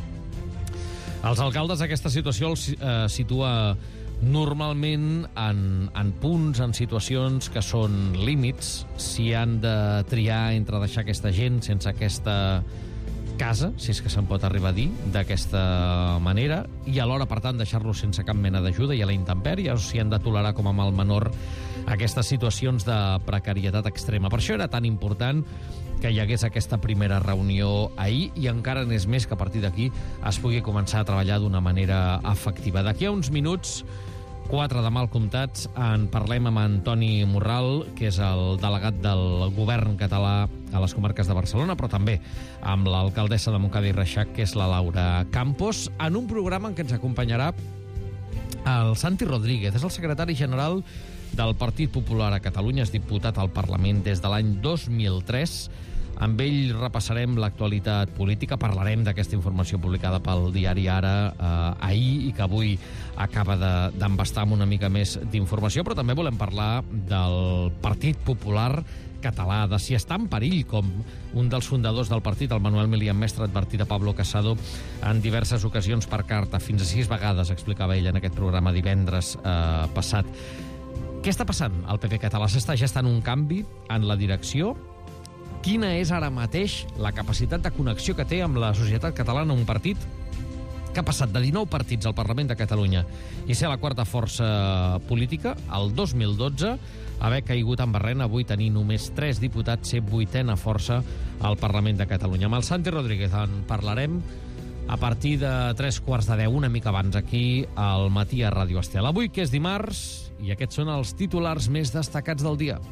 Els alcaldes d'aquesta situació els eh, situa normalment en, en punts, en situacions que són límits, si han de triar entre deixar aquesta gent sense aquesta casa, si és que se'n pot arribar a dir, d'aquesta manera, i alhora, per tant, deixar-los sense cap mena d'ajuda i a la intempèrie, o si han de tolerar com a mal menor aquestes situacions de precarietat extrema. Per això era tan important que hi hagués aquesta primera reunió ahir, i encara n'és més que a partir d'aquí es pugui començar a treballar d'una manera efectiva. D'aquí a uns minuts, quatre de mal comptats, en parlem amb Antoni Morral, que és el delegat del govern català a les comarques de Barcelona, però també amb l'alcaldessa de Montcada i Reixac, que és la Laura Campos, en un programa en què ens acompanyarà el Santi Rodríguez. És el secretari general del Partit Popular a Catalunya, és diputat al Parlament des de l'any dos mil tres. Amb ell repassarem l'actualitat política, parlarem d'aquesta informació publicada pel diari Ara eh, ahir i que avui acaba d'embastar amb una mica més d'informació, però també volem parlar del Partit Popular català, de si està en perill, com un dels fundadors del partit, el Manuel Milián Mestre, advertit a Pablo Casado en diverses ocasions per carta, fins a sis vegades, explicava ell en aquest programa divendres eh, passat. Què està passant al P P català? S'està gestant un canvi en la direcció? Quina és ara mateix la capacitat de connexió que té amb la societat catalana un partit que ha passat de dinou partits al Parlament de Catalunya i ser la quarta força política el dos mil dotze, haver caigut en barrena, avui tenir només tres diputats, ser vuitena força al Parlament de Catalunya. Amb el Santi Rodríguez en parlarem a partir de tres quarts de deu, una mica abans, aquí al matí a Ràdio Estel. Avui, que és dimarts, i aquests són els titulars més destacats del dia.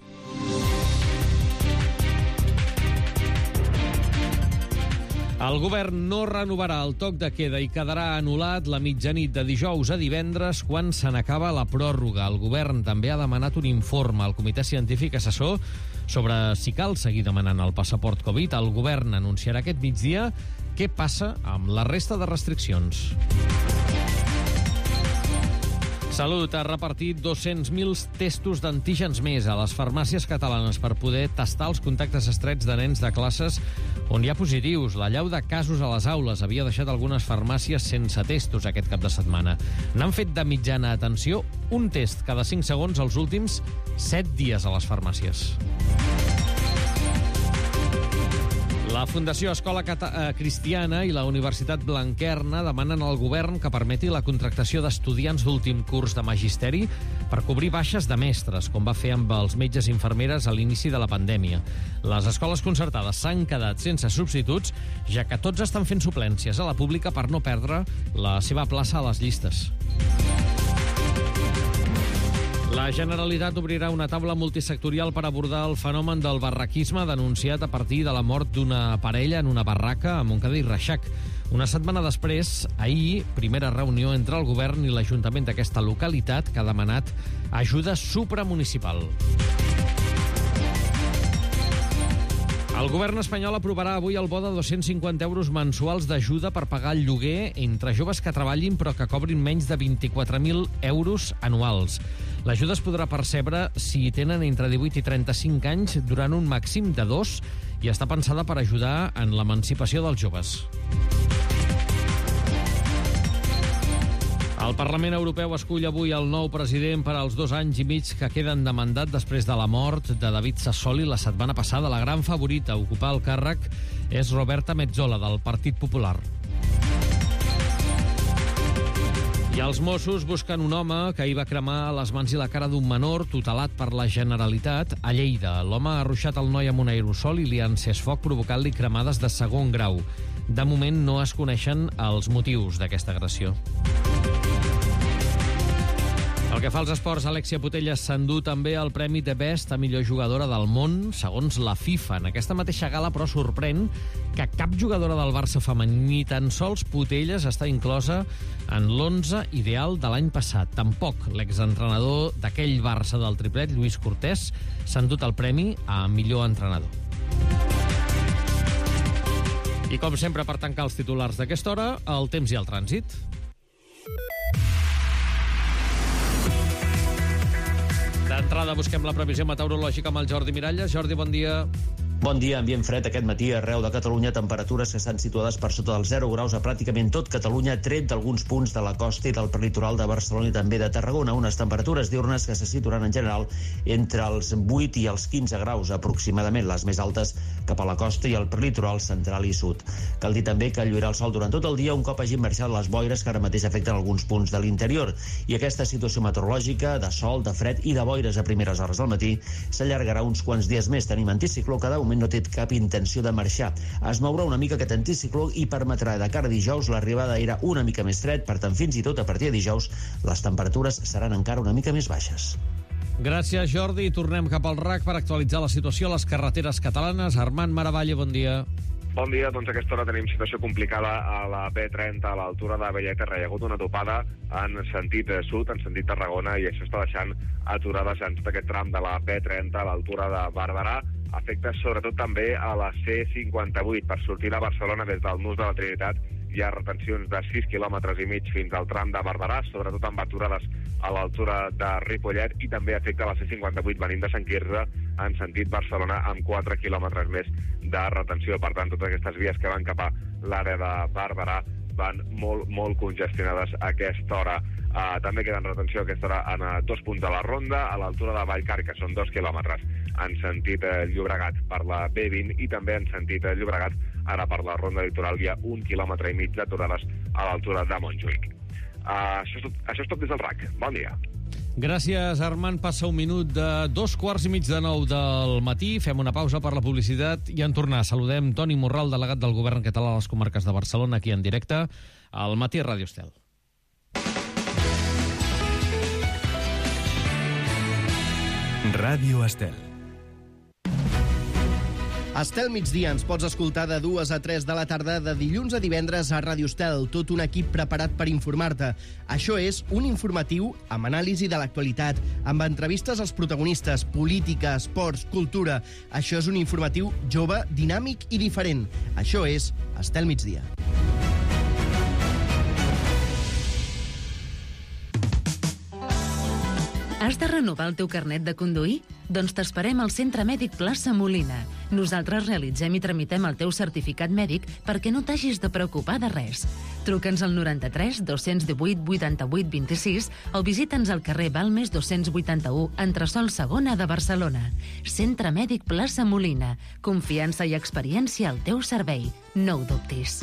El govern no renovarà el toc de queda i quedarà anul·lat la mitjanit de dijous a divendres quan se n'acaba la pròrroga. El govern també ha demanat un informe al Comitè Científic Assessor sobre si cal seguir demanant el passaport Covid. El govern anunciarà aquest migdia què passa amb la resta de restriccions. Salut ha repartit dos-cents mil testos d'antígens més a les farmàcies catalanes per poder tastar els contactes estrets de nens de classes on hi ha positius. La llau de casos a les aules havia deixat algunes farmàcies sense testos aquest cap de setmana. N'han fet de mitjana, atenció, un test cada cinc segons els últims set dies a les farmàcies. La Fundació Escola Cata- Cristiana i la Universitat Blanquerna demanen al govern que permeti la contractació d'estudiants d'últim curs de magisteri per cobrir baixes de mestres, com va fer amb els metges i infermeres a l'inici de la pandèmia. Les escoles concertades s'han quedat sense substituts, ja que tots estan fent suplències a la pública per no perdre la seva plaça a les llistes. La Generalitat obrirà una taula multisectorial per abordar el fenomen del barraquisme denunciat a partir de la mort d'una parella en una barraca a Montcada i Reixac. Una setmana després, ahir, primera reunió entre el govern i l'Ajuntament d'aquesta localitat que ha demanat ajuda supramunicipal. El govern espanyol aprovarà avui el bo de dos-cents cinquanta euros mensuals d'ajuda per pagar el lloguer entre joves que treballin però que cobrin menys de vint-i-quatre mil euros anuals. L'ajuda es podrà percebre si tenen entre divuit i trenta-cinc anys durant un màxim de dos i està pensada per ajudar en l'emancipació dels joves. El Parlament Europeu escull avui el nou president per als dos anys i mig que queden de mandat després de la mort de David Sassoli la setmana passada. La gran favorita a ocupar el càrrec és Roberta Metsola, del Partit Popular. I els Mossos busquen un home que hi va cremar les mans i la cara d'un menor tutelat per la Generalitat a Lleida. L'home ha arruixat el noi amb un aerosol i li ha encès foc provocant-li cremades de segon grau. De moment no es coneixen els motius d'aquesta agressió. Pel que fa als esports, Alexia Putellas s'endú també el Premi The Best a millor jugadora del món, segons la FIFA. En aquesta mateixa gala, però, sorprèn que cap jugadora del Barça femení, ni tan sols Putellas, està inclosa en l'onze ideal de l'any passat. Tampoc l'exentrenador d'aquell Barça del triplet, Lluís Cortés, s'ha endut el premi a millor entrenador. I com sempre, per tancar els titulars d'aquesta hora, el temps i el trànsit. D'entrada busquem la previsió meteorològica amb el Jordi Miralles. Jordi, bon dia. Bon dia, ambient fred aquest matí arreu de Catalunya, temperatures que estan situades per sota dels zero graus a pràcticament tot Catalunya, tret d'alguns punts de la costa i del prelitoral de Barcelona i també de Tarragona, unes temperatures diurnes que se situaran en general entre els vuit i els quinze graus aproximadament, les més altes cap a la costa i el prelitoral central i sud. Cal dir també que lluirà el sol durant tot el dia un cop hagin marxat les boires que ara mateix afecten alguns punts de l'interior, i aquesta situació meteorològica de sol, de fred i de boires a primeres hores del matí s'allargarà uns quants dies més. Tenim anticicló que de moment no té cap intenció de marxar. Es mourà una mica aquest anticicló i permetrà de cara a dijous l'arribada d'aire una mica més fred, per tant fins i tot a partir de dijous les temperatures seran encara una mica més baixes. Gràcies, Jordi. Tornem cap al R A C per actualitzar la situació a les carreteres catalanes. Armand Maravalle, bon dia. Bon dia, doncs a aquesta hora tenim situació complicada a la B trenta, a l'altura de Bellaterra. Hi ha hagut una topada en sentit sud, en sentit Tarragona, i això està deixant aturades en tot aquest tram de la B trenta a l'altura de Barberà. Afecta sobretot també a la C cinquanta-vuit. Per sortir de Barcelona des del Nus de la Trinitat hi ha retencions de sis quilòmetres i mig fins al tram de Barberà, sobretot amb aturades a l'altura de Ripollet, i també afecta la C cinquanta-vuit venint de Sant Quirze en sentit Barcelona amb quatre quilòmetres més de retenció. Per tant, totes aquestes vies que van cap a l'àrea de Barberà van molt, molt congestionades a aquesta hora. Uh, també queda en retenció a aquesta hora en uh, dos punts de la Ronda, a l'altura de Vallcar, que són dos quilòmetres en sentit uh, Llobregat per la B vint, i també en sentit uh, Llobregat, ara per la Ronda Litoral hi ha un quilòmetre i mig d'aturades a l'altura de Montjuïc. Uh, això, és tot, això és tot des del R A C. Bon dia. Gràcies, Armand. Passa un minut de dos quarts i mig de nou del matí. Fem una pausa per la publicitat i en tornar. Saludem Toni Morral, delegat del Govern català a les comarques de Barcelona, aquí en directe al Matí a Ràdio Estel. Ràdio Estel. Estel migdia ens pots escoltar de dues a tres de la tarda de dilluns a divendres a Ràdio Estel, tot un equip preparat per informar-te. Això és un informatiu amb anàlisi de l'actualitat, amb entrevistes als protagonistes, política, esports, cultura. Això és un informatiu jove, dinàmic i diferent. Això és Estel migdia. Has de renovar el teu carnet de conduir? Doncs t'esperem al Centre Mèdic Plaça Molina. Nosaltres realitzem i tramitem el teu certificat mèdic perquè no t'hagis de preocupar de res. Truca'ns al noranta-tres dos cents divuit vuitanta-vuit vint-i-sis o visita'ns al carrer Balmes dos-cents vuitanta-u, entresòl segona de Barcelona. Centre Mèdic Plaça Molina. Confiança i experiència al teu servei. No ho dubtis.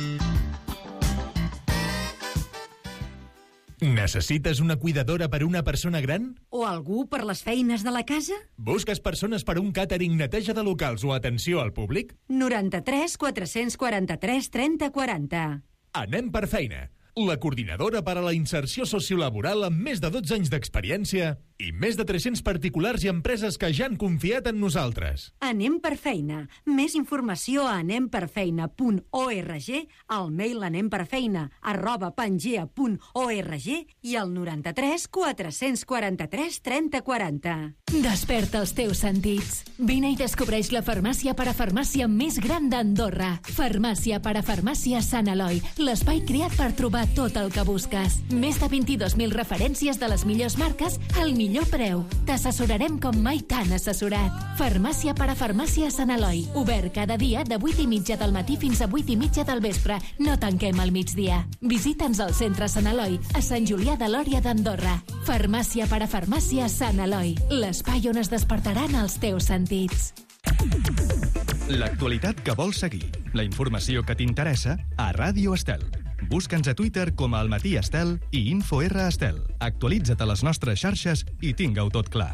Necessites una cuidadora per una persona gran? O algú per les feines de la casa? Busques persones per un càtering, neteja de locals o atenció al públic? noranta-tres quatre-cents quaranta-tres trenta quaranta. Anem per feina. La coordinadora per a la inserció sociolaboral amb més de dotze anys d'experiència i més de tres-cents particulars i empreses que ja han confiat en nosaltres. Anem per feina. Més informació a anem per feina punt org, al mail anemperfeina arroba pangea punt org i al noranta-tres quatre-cents quaranta-tres trenta quaranta. Desperta els teus sentits. Vine i descobreix la farmàcia parafarmàcia més gran d'Andorra. Farmàcia parafarmàcia Sant Eloi, l'espai creat per trobar tot el que busques. Més de vint-i-dos mil referències de les millors marques al millor preu. T'assessorarem com mai t'han assessorat. Farmàcia parafarmàcia Sant Eloi, obert cada dia de vuit i mitja del matí fins a vuit i mitja del vespre. No tanquem al migdia. Visita'ns al centre Sant Eloi, a Sant Julià de Lòria d'Andorra. Farmàcia parafarmàcia Sant Eloi, l'espai on es despertaran els teus sentits. L'actualitat que vols seguir, la informació que t'interessa a Ràdio Estel. Busca'ns a Twitter com a Almatí Estel i InfoR Estel. Actualitza't a les nostres xarxes i tinga-ho tot clar.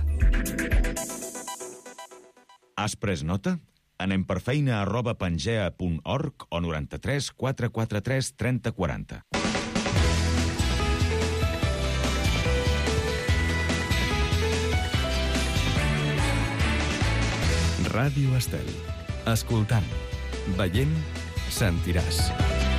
Has pres nota? Anem per feina arroba pangea punt org o noranta-tres quatre quaranta-tres trenta quaranta. Ràdio Estel. Escoltant, veient, sentiràs.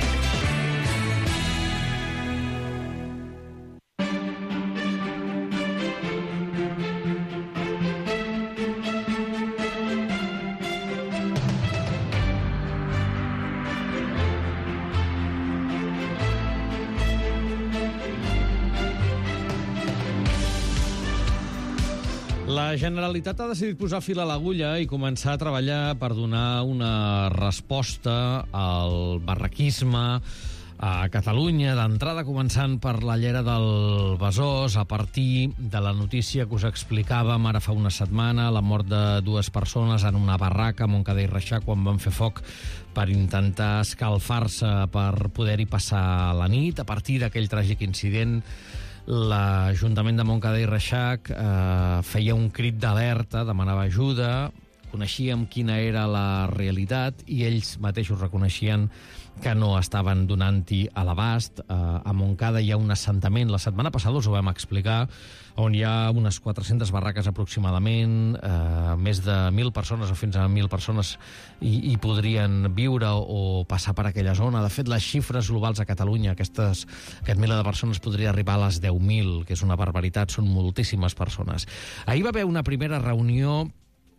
La Generalitat ha decidit posar fil a l'agulla i començar a treballar per donar una resposta al barraquisme a Catalunya, d'entrada començant per la llera del Besòs, a partir de la notícia que us explicàvem ara fa una setmana, la mort de dues persones en una barraca a Montcada i Reixac quan van fer foc per intentar escalfar-se per poder-hi passar la nit. A partir d'aquell tràgic incident, l'Ajuntament de Montcada i Reixac eh, feia un crit d'alerta, demanava ajuda, coneixíem quina era la realitat i ells mateixos reconeixien que no estaven donant-hi a l'abast. Eh, a Montcada hi ha un assentament, la setmana passada us ho vam explicar, on hi ha unes quatre-centes barraques aproximadament, eh, més de mil persones o fins a mil persones hi, hi podrien viure o passar per aquella zona. De fet, les xifres globals a Catalunya, aquestes, aquest miler de persones podria arribar a les deu mil, que és una barbaritat, són moltíssimes persones. Ahir va haver una primera reunió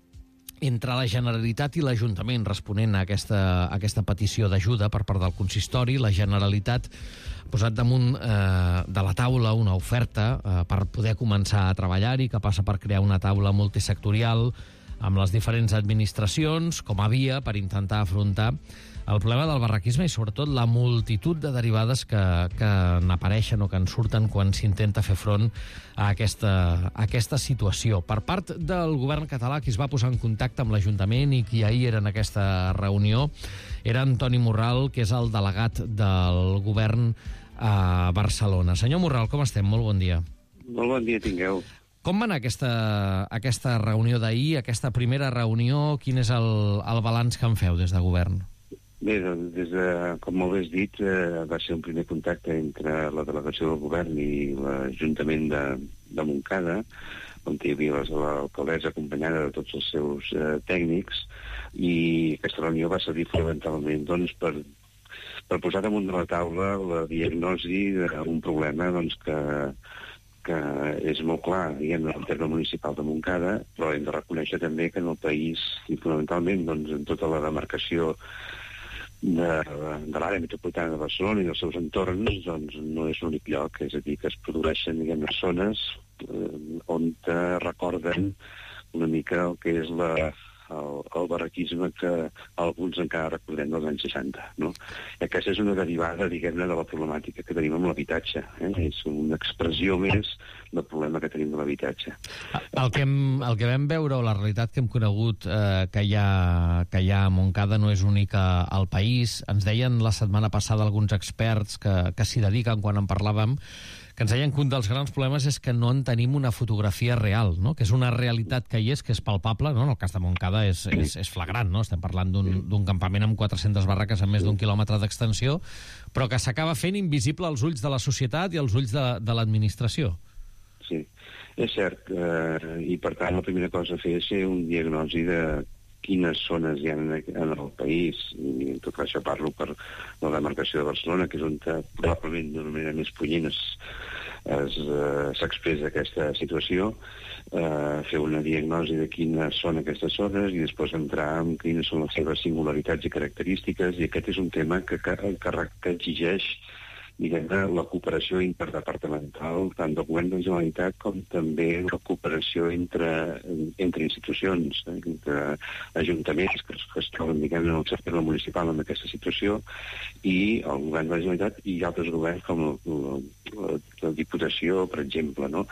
entre la Generalitat i l'Ajuntament responent a aquesta, a aquesta petició d'ajuda per part del consistori. La Generalitat ha posat damunt eh, de la taula una oferta eh, per poder començar a treballar-hi, que passa per crear una taula multisectorial amb les diferents administracions com a via per intentar afrontar el problema del barraquisme i sobretot la multitud de derivades que, que n'apareixen o que en surten quan s'intenta fer front a aquesta, a aquesta situació. Per part del govern català, qui es va posar en contacte amb l'Ajuntament i qui ahir era en aquesta reunió era Antoni Morral, que és el delegat del govern a Barcelona. Senyor Morral, com estem? Molt bon dia. Molt bon dia, tingueu. Com va anar aquesta, aquesta reunió d'ahir, aquesta primera reunió? Quin és el, el balanç que en feu des de govern? Bé, doncs, des de, com molt bé has dit, eh, va ser un primer contacte entre la delegació del govern i l'Ajuntament de, de Montcada, on hi havia l'alcaldessa acompanyada de tots els seus eh, tècnics, i aquesta reunió va servir fonamentalment doncs, per, per posar damunt de la taula la diagnosi d'un problema doncs, que, que és molt clar, diguem, en terme municipal de Montcada, però hem de reconèixer també que en el país, i fonamentalment doncs, en tota la demarcació de, de l'àrea metropolitana de Barcelona i dels seus entorns, doncs no és l'únic lloc, és a dir, que es produeixen, diguem, zones eh, on te recorden una mica el que és la, el, el barraquisme que alguns encara recordem dels anys seixanta, no? I aquesta és una derivada, diguem-ne, de la problemàtica que tenim amb l'habitatge. Eh? És una expressió més del problema que tenim de l'habitatge. El que, hem, el que vam veure, o la realitat que hem conegut eh, que, hi ha, que hi ha a Montcada no és única al país. Ens deien la setmana passada alguns experts que, que s'hi dediquen quan en parlàvem, que ens deien que un dels grans problemes és que no en tenim una fotografia real, no? Que és una realitat que hi és, que és palpable, no? En el cas de Montcada és, és, és flagrant, no? Estem parlant d'un campament amb quatre-centes barraques amb més d'un quilòmetre d'extensió, però que s'acaba fent invisible als ulls de la societat i als ulls de, de l'administració. Sí, és cert, eh, i per tant la primera cosa a fer és fer un diagnosi de quines zones hi ha en el país, i en tot cas això parlo per la demarcació de Barcelona, que és on probablement d'una manera més punyent s'expressa aquesta situació, eh, fer una diagnosi de quines són aquestes zones i després entrar en quines són les seves singularitats i característiques, i aquest és un tema que, que, que exigeix, diguem-ne, la cooperació interdepartamental, tant del govern de la Generalitat com també la cooperació entre, entre institucions, eh, entre ajuntaments que es, que es troben, diguem-ne, en el sector municipal en aquesta situació, i el govern de la Generalitat i altres governs com la, la, la, la Diputació, per exemple, no?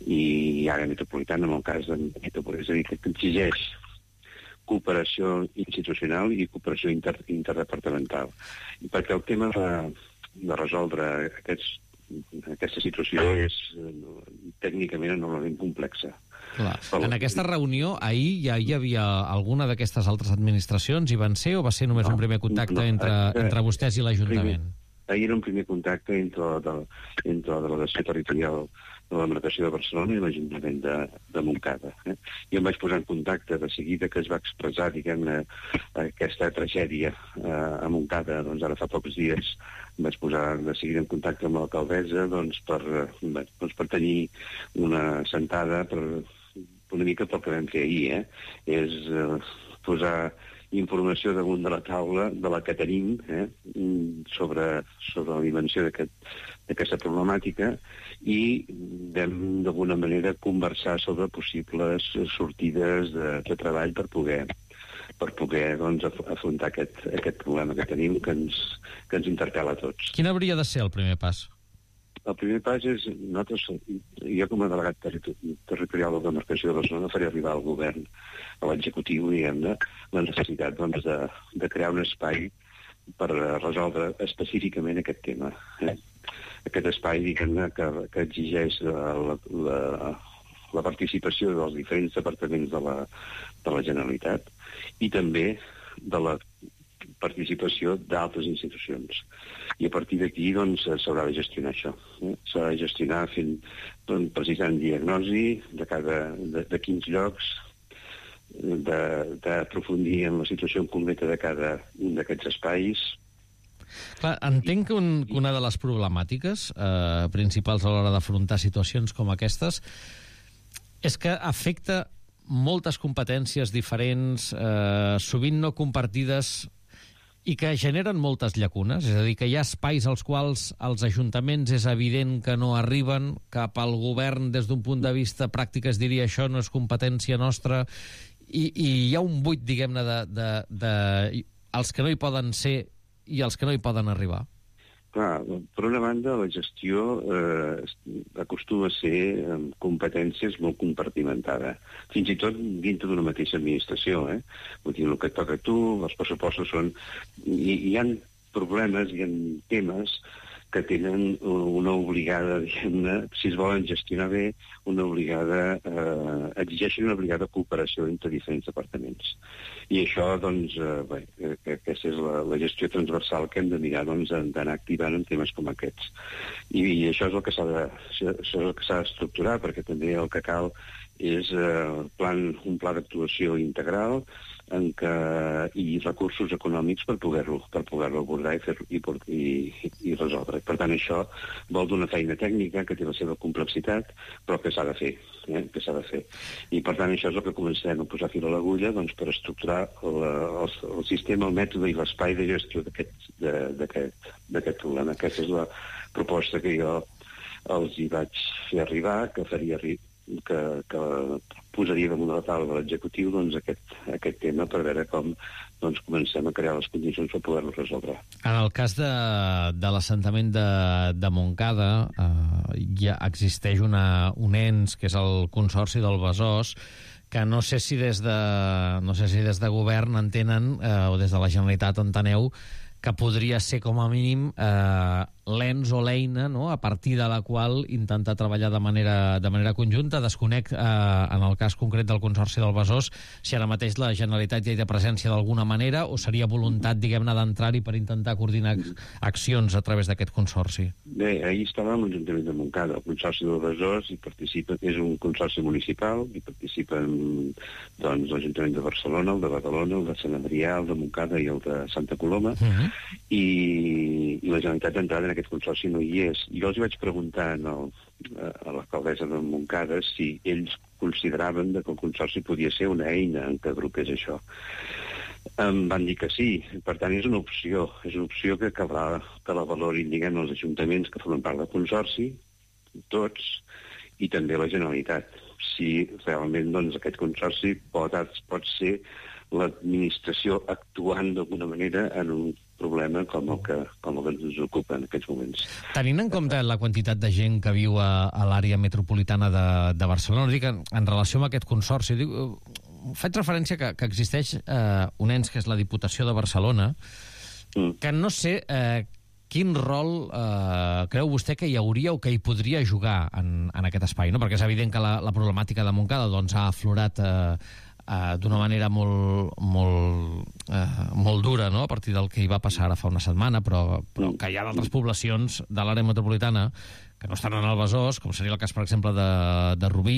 I àrea metropolitana, en el cas de Metropolis, és a dir, que exigeix cooperació institucional i cooperació inter, interdepartamental. I perquè el tema de de resoldre aquests, aquesta situació és eh, tècnicament enormement complexa. Clar. En aquesta reunió, ahir ja hi havia alguna d'aquestes altres administracions, hi van ser, o va ser només no, un primer contacte no, entre, eh, entre vostès i l'Ajuntament? Ahir era un primer contacte entre, de, entre la delegació territorial de la demarcació de Barcelona i l'Ajuntament de, de Montcada. Eh? I em vaig posar en contacte de seguida que es va expressar, diguem-ne, aquesta tragèdia eh, a Montcada, doncs ara fa pocs dies. Em vaig posar de seguida en contacte amb l'alcaldessa doncs, per, doncs, per tenir una sentada, per, una mica pel que vam fer ahir, eh? És eh, posar informació damunt de la taula de la que tenim eh, sobre, sobre la dimensió d'aquesta problemàtica, i vam d'alguna manera conversar sobre possibles sortides de, de treball per poder per poder doncs, afrontar aquest, aquest problema que tenim, que ens, que ens interpel·la a tots. Quin hauria de ser el primer pas? El primer pas és, nosaltres, jo com a delegat territorial de la demarcació de Barcelona faré arribar al govern, a l'executiu, diguem-ne, la necessitat doncs, de, de crear un espai per resoldre específicament aquest tema. Eh? Aquest espai, diguem-ne, que, que exigeix la, la, la participació dels diferents departaments de la, de la Generalitat i també de la participació d'altres institucions. I a partir d'aquí doncs, s'haurà de gestionar això. Eh? S'ha de gestionar fent, doncs, precisant diagnosi de, cada, de, de quins llocs, d'aprofundir en la situació concreta de cada un d'aquests espais. Clar, entenc que, un, que una de les problemàtiques eh, principals a l'hora d'afrontar situacions com aquestes és que afecta moltes competències diferents, eh, sovint no compartides, i que generen moltes llacunes. És a dir, que hi ha espais als quals els ajuntaments és evident que no arriben, cap al govern des d'un punt de vista pràctic es diria això no és competència nostra, i, i hi ha un buit, diguem-ne, de, de, de els que no hi poden ser i els que no hi poden arribar. Clar, per una banda, la gestió eh, acostuma a ser amb competències molt compartimentada, fins i tot dintre d'una mateixa administració. Eh? Vull dir, el que et toca a tu, els pressupostos són... I hi ha problemes, hi ha temes que tenen una obligada, diguem-ne, si es volen gestionar bé, una obligada, eh, exigeixen una obligada cooperació entre diferents departaments. I això, doncs, eh, bé, que aquesta és la, la gestió transversal que hem de mirar, doncs, d'anar activant en temes com aquests. I, i això és el que s'ha de, això és el que s'ha d'estructurar, perquè també el que cal és eh, plan, un pla d'actuació integral en què, i recursos econòmics per poder-lo per poder-lo abordar i, fer, i, i, i resoldre. Per tant, això vol d'una feina tècnica que té la seva complexitat, però que s'ha de fer. Eh? Que s'ha de fer. I, per tant, això és el que començarem a posar fil a l'agulla doncs, per estructurar la, el, el sistema, el mètode i l'espai de gestió d'aquest problema. Aquesta és la proposta que jo els hi vaig fer arribar, que faria arri- que, que posaria damunt de la taula de l'executiu doncs, aquest, aquest tema per veure com doncs, comencem a crear les condicions per poder-lo resoldre. En el cas de, de l'assentament de, de Montcada, eh, ja existeix una, un ens, que és el Consorci del Besòs, que no sé si des de, no sé si des de govern entenen, eh, o des de la Generalitat enteneu, que podria ser com a mínim eh, l'ens o l'eina, no?, a partir de la qual intentar treballar de manera, de manera conjunta. Desconec, eh, en el cas concret del Consorci del Besòs, si ara mateix la Generalitat ja hi té presència d'alguna manera o seria voluntat, diguem-ne, d'entrar-hi per intentar coordinar accions a través d'aquest consorci. Bé, ahir estava amb l'Ajuntament de Montcada. El Consorci del Besòs hi participa, és un consorci municipal, hi participen doncs, l'Ajuntament de Barcelona, el de Badalona, el de Sant Adrià, el de Montcada i el de Santa Coloma, uh-huh. i, i la Generalitat d'entrada en aquest consorci no hi és. Jo els vaig preguntar no, a l'alcaldessa de Montcada si ells consideraven que el consorci podia ser una eina en què agrupés això. Em van dir que sí, per tant és una opció, és una opció que caldrà que la valorin, diguem, els ajuntaments que formen part del consorci, tots, i també la Generalitat. Si realment doncs, aquest consorci pot, pot ser l'administració actuant d'alguna manera en un problema com el que, com el que ens ocupa en aquests moments. Tenint en compte la quantitat de gent que viu a, a l'àrea metropolitana de, de Barcelona, dic en, en relació amb aquest consorci, dic, faig referència que, que existeix eh, un ens que és la Diputació de Barcelona, mm. que no sé eh, quin rol eh, creu vostè que hi hauria o que hi podria jugar en, en aquest espai, no? Perquè és evident que la, la problemàtica de Montcada doncs, ha aflorat eh, Uh, d'una manera molt, molt, uh, molt dura, no?, a partir del que hi va passar ara fa una setmana, però, però que hi ha d'altres poblacions de l'àrea metropolitana que no estan en el Besòs, com seria el cas, per exemple, de, de Rubí,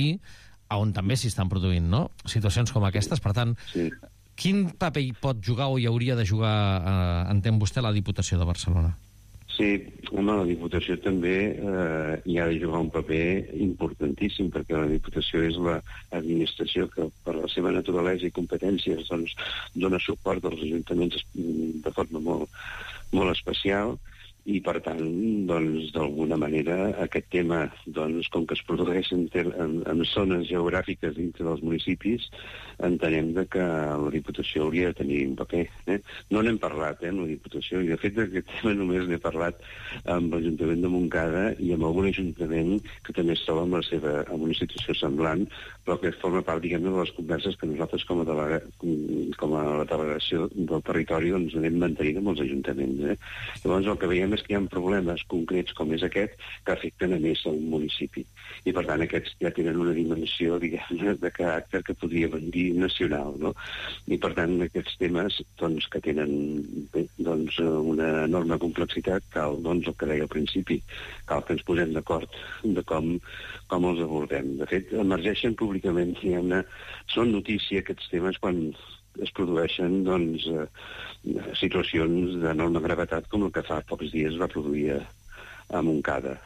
on també s'hi estan produint, no?, situacions com aquestes. Per tant, sí. Quin paper hi pot jugar o hi hauria de jugar, uh, entén vostè, la Diputació de Barcelona? Sí, home, la Diputació també eh, hi ha de jugar un paper importantíssim, perquè la Diputació és l'administració que, per la seva naturalesa i competències, doncs, dona suport als ajuntaments de forma molt, molt especial, i, per tant, doncs, d'alguna manera, aquest tema, doncs, com que es produeix en, en, en zones geogràfiques dintre dels municipis, entenem que la Diputació hauria de tenir un paper. Eh? No n'hem parlat, eh, amb la Diputació, i de fet d'aquest tema només n'he parlat amb l'Ajuntament de Montcada i amb algun ajuntament que també es troba en, la seva, en una situació semblant, però que forma part, diguem-ne, de les converses que nosaltres com a, delega, com a la delegació del territori doncs, anem mantenint amb els ajuntaments. Eh? Llavors, el que veiem és que hi ha problemes concrets com és aquest que afecten a més un municipi. I, per tant, aquests ja tenen una dimensió, diguem-ne, de caràcter que podria dir nacional, no? I, per tant, aquests temes, doncs, que tenen bé, doncs, una enorme complexitat, cal, doncs, el que deia al principi, cal que ens posem d'acord de com, com els abordem. De fet, emergeixen públicament, diguem-ne, són notícia aquests temes quan es produeixen doncs, eh, situacions d'enorme gravetat com el que fa pocs dies va produir a, a Montcada.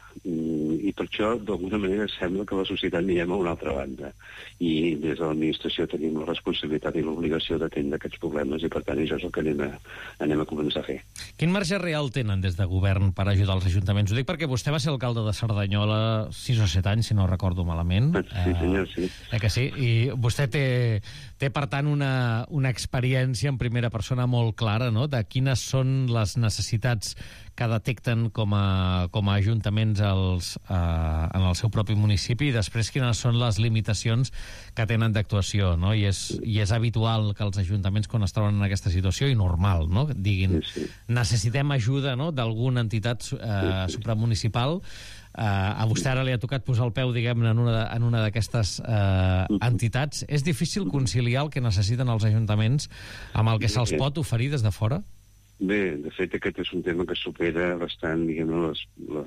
I per això, d'alguna manera, sembla que la societat anirem a una altra banda. I des de l'administració tenim la responsabilitat i l'obligació d'atendre aquests problemes i, per tant, això és el que anem a, anem a començar a fer. Quin marge real tenen des de govern per ajudar els ajuntaments? Ho dic perquè vostè va ser alcalde de Cerdanyola sis o set anys, si no recordo malament. Sí, senyor, sí. Eh que sí? I vostè té, té per tant, una, una experiència en primera persona molt clara, no?, de quines són les necessitats que detecten com a, com a ajuntaments els, eh, en el seu propi municipi i després quines són les limitacions que tenen d'actuació, no? I és, i és habitual que els ajuntaments, quan es troben en aquesta situació, i normal, no?, diguin, sí, sí. necessitem ajuda, no?, d'alguna entitat eh, sí, sí. supramunicipal. Eh, a vostè ara li ha tocat posar el peu, diguem-ne, en una, en una d'aquestes eh, entitats. És difícil conciliar el que necessiten els ajuntaments amb el que se'ls pot oferir des de fora? Bé, de fet, aquest és un tema que supera bastant, diguem-ne, la,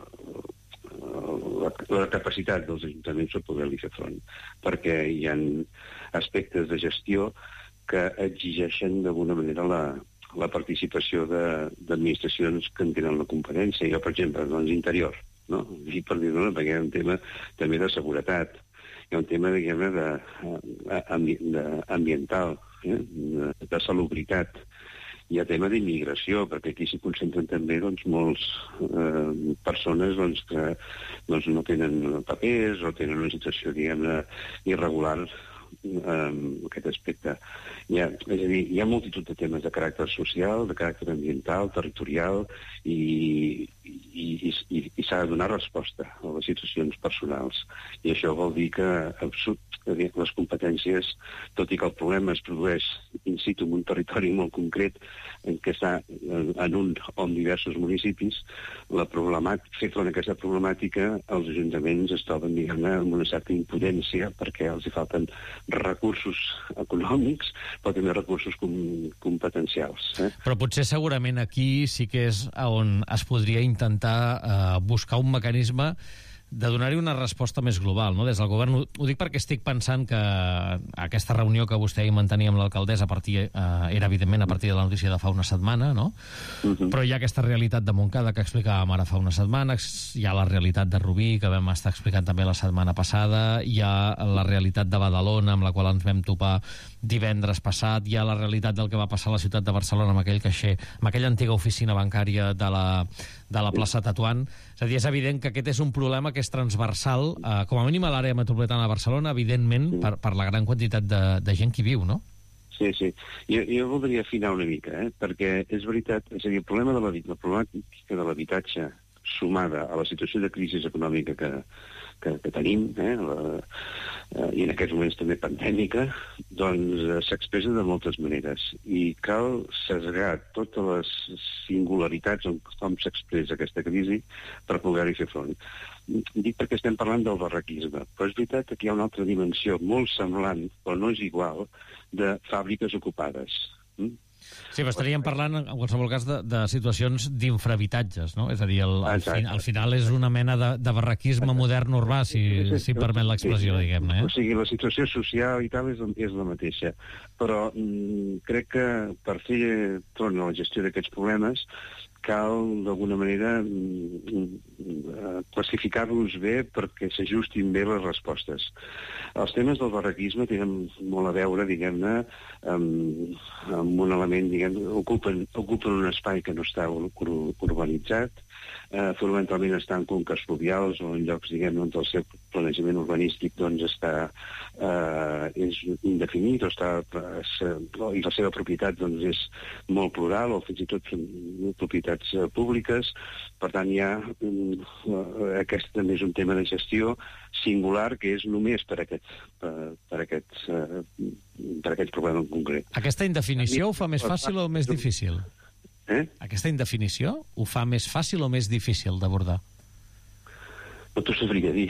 la, la capacitat dels ajuntaments per poder-li fer front, perquè hi ha aspectes de gestió que exigeixen d'alguna manera la, la participació d'administracions que en tenen la competència. Jo, per exemple, doncs, interior, no? I per dir-ho, perquè hi ha un tema també de seguretat, hi ha un tema, diguem-ne, de, de, ambiental, eh? de, de salubritat. hi ha tema d'immigració, perquè aquí s'hi concentren també doncs, molts eh, persones doncs, que doncs, no tenen papers o tenen una situació, diguem-ne, irregular en aquest aspecte. Hi ha, és a dir, hi ha multitud de temes de caràcter social, de caràcter ambiental, territorial, i, i, i, i, i s'ha de donar resposta a les situacions personals. I això vol dir que les competències, tot i que el problema es produeix in situ en un territori molt concret, en què està en un o en diversos municipis, la problemàtica, fer front a aquesta problemàtica, els ajuntaments es troben, diguem-ne, amb una certa impotència perquè els hi falten recursos econòmics, però també recursos com, competencials. Eh? Però potser segurament aquí sí que és on es podria intentar eh, buscar un mecanisme de donar-hi una resposta més global, no? Des del govern. Ho, ho dic perquè estic pensant que aquesta reunió que vostè hi mantenia amb l'alcaldessa a partir, eh, era evidentment a partir de la notícia de fa una setmana, no? Uh-huh. Però hi ha aquesta realitat de Montcada que explicàvem ara fa unes setmanes, hi ha la realitat de Rubí, que vam estar explicant també la setmana passada, hi ha la realitat de Badalona, amb la qual ens vam topar divendres passat, hi ha la realitat del que va passar a la ciutat de Barcelona amb aquell caixer, amb aquella antiga oficina bancària de la, de la plaça Tatuant. És a dir, és evident que aquest és un problema que és transversal, eh, com a mínim a l'àrea metropolitana de Barcelona, evidentment, per, per la gran quantitat de, de gent que hi viu, no? Sí, sí. Jo, jo voldria afinar una mica, eh? Perquè és veritat, és a dir, el problema de la problemàtica de l'habitatge sumada a la situació de crisi econòmica que, que, que tenim, eh, la, eh, i en aquests moments també pandèmica, doncs eh, s'expressa de moltes maneres. I cal sesgar totes les singularitats on com s'expressa aquesta crisi per poder-hi fer front. Dic perquè estem parlant del barraquisme, però és veritat que hi ha una altra dimensió molt semblant, però no és igual, de fàbriques ocupades. Mm? Sí, però estaríem parlant, en qualsevol cas, de, de situacions d'infrahabitatges, no? És a dir, el, al, fin, al final és una mena de, de barraquisme modern urbà, si, si permet l'expressió, diguem-ne. Eh? O sigui, la situació social i tal és, és la mateixa. Però mm, crec que per fer front a la gestió d'aquests problemes cal, d'alguna manera, classificar-los bé perquè s'ajustin bé les respostes. Els temes del barraquisme tenen molt a veure, diguem-ne, amb, amb un element, diguem, ocupen, ocupen un espai que no està ur urbanitzat, eh, fonamentalment estan en conques fluvials o en llocs, diguem, on el seu planejament urbanístic doncs està eh, és indefinit o està, eh, i la seva propietat doncs és molt plural o fins i tot propietats eh, públiques. Per tant, hi ha eh, aquest també és un tema de gestió singular que és només per aquest, per, per aquest, eh, per aquest problema en concret. Aquesta indefinició ho fa més fàcil o més difícil? Eh? Aquesta indefinició ho fa més fàcil o més difícil d'abordar? No t'ho sabria dir.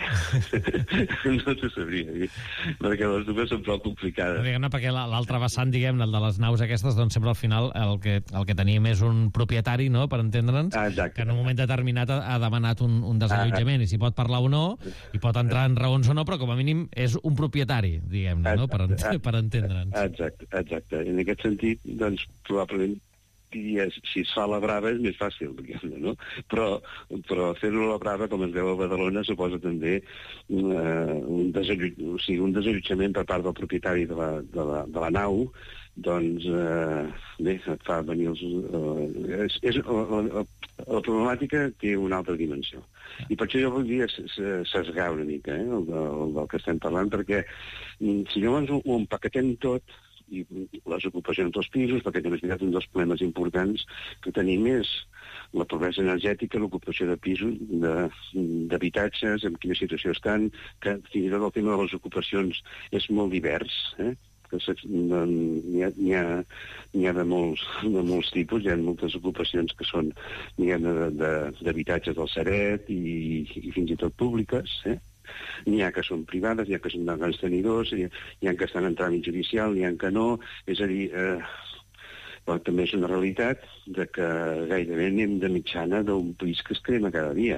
No t'ho sabria dir. Perquè les dues són prou complicades. Diguem-ne, perquè l'altre vessant, diguem-ne, el de les naus aquestes, doncs sempre al final el que, el que tenim és un propietari, no?, per entendre'ns, ah, que en un moment determinat ha, ha demanat un, un desallotjament, ah, i si pot parlar o no, i pot entrar en raons o no, però com a mínim és un propietari, diguem-ne, no?, per, ent per entendre'ns. Exacte, exacte. En aquest sentit, doncs, probablement diria, si es fa la brava és més fàcil, diguem-ne, no? Però, però fer-ho a la brava, com es veu a Badalona, suposa també eh, un, desallot... o sigui, un desallotjament per part del propietari de la, de la, de la nau, doncs, eh, bé, et fa venir els... Eh, és, és, la, la, la problemàtica té una altra dimensió. I per això jo voldria sesgar una mica, eh, el, el, del que estem parlant, perquè si llavors ho, ho empaquetem tot, i les ocupacions dels pisos, perquè també és veritat un dels problemes importants que tenim és la pobresa energètica, l'ocupació de pisos, d'habitatges, en quina situació estan, que fins i tot el tema de les ocupacions és molt divers, eh? N'hi ha, ha, ha de, molts, de molts tipus, hi ha moltes ocupacions que són d'habitatges del Sareb i, i fins i tot públiques, eh? N'hi ha que són privades, n'hi ha que són de grans tenidors, n'hi ha que estan en tràmit judicial, n'hi ha que no. És a dir, eh, però també és una realitat de que gairebé anem de mitjana d'un país que es crema cada dia.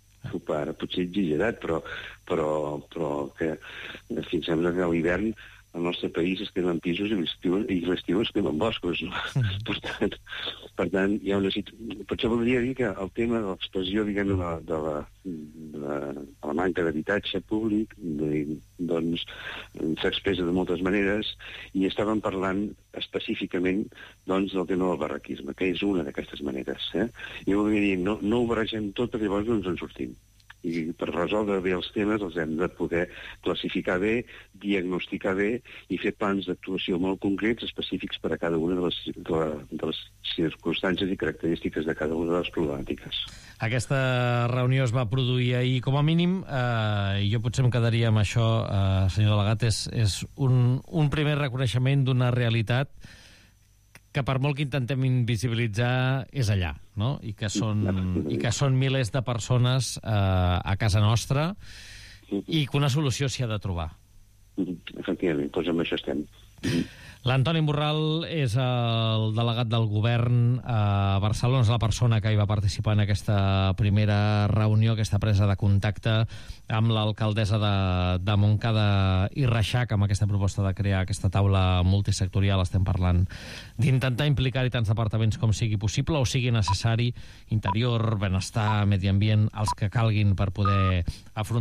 Potser exagerat, però, però, però que fins sembla que a l'hivern al nostre país es queden pisos i l'estiu i l'estiu es queden boscos. No? Mm. Per tant, per tant, hi ha una situació... Per això voldria dir que el tema de l'expressió, diguem, de la, de la, de la, de la manca d'habitatge públic, de, doncs, s'expressa de moltes maneres, i estàvem parlant específicament doncs, del tema del barraquisme, que és una d'aquestes maneres. Eh? I voldria dir, no, no ho barregem tot, perquè llavors no ens en sortim. I per resoldre bé els temes els hem de poder classificar bé, diagnosticar bé i fer plans d'actuació molt concrets, específics per a cada una de les, de, la, de les circumstàncies i característiques de cada una de les problemàtiques. Aquesta reunió es va produir ahir com a mínim, eh, i jo potser em quedaria amb això, eh, senyor delegat, és, és un, un primer reconeixement d'una realitat que per molt que intentem invisibilitzar és allà, no? I que són, i que són milers de persones eh, a casa nostra i que una solució s'hi ha de trobar. Efectivament, doncs amb això estem. L'Antoni Morral és el delegat del govern a Barcelona, és la persona que hi va participar en aquesta primera reunió, aquesta presa de contacte amb l'alcaldessa de, de Montcada i Reixac, amb aquesta proposta de crear aquesta taula multisectorial. Estem parlant d'intentar implicar-hi tants departaments com sigui possible o sigui necessari, interior, benestar, medi ambient, els que calguin per poder afrontar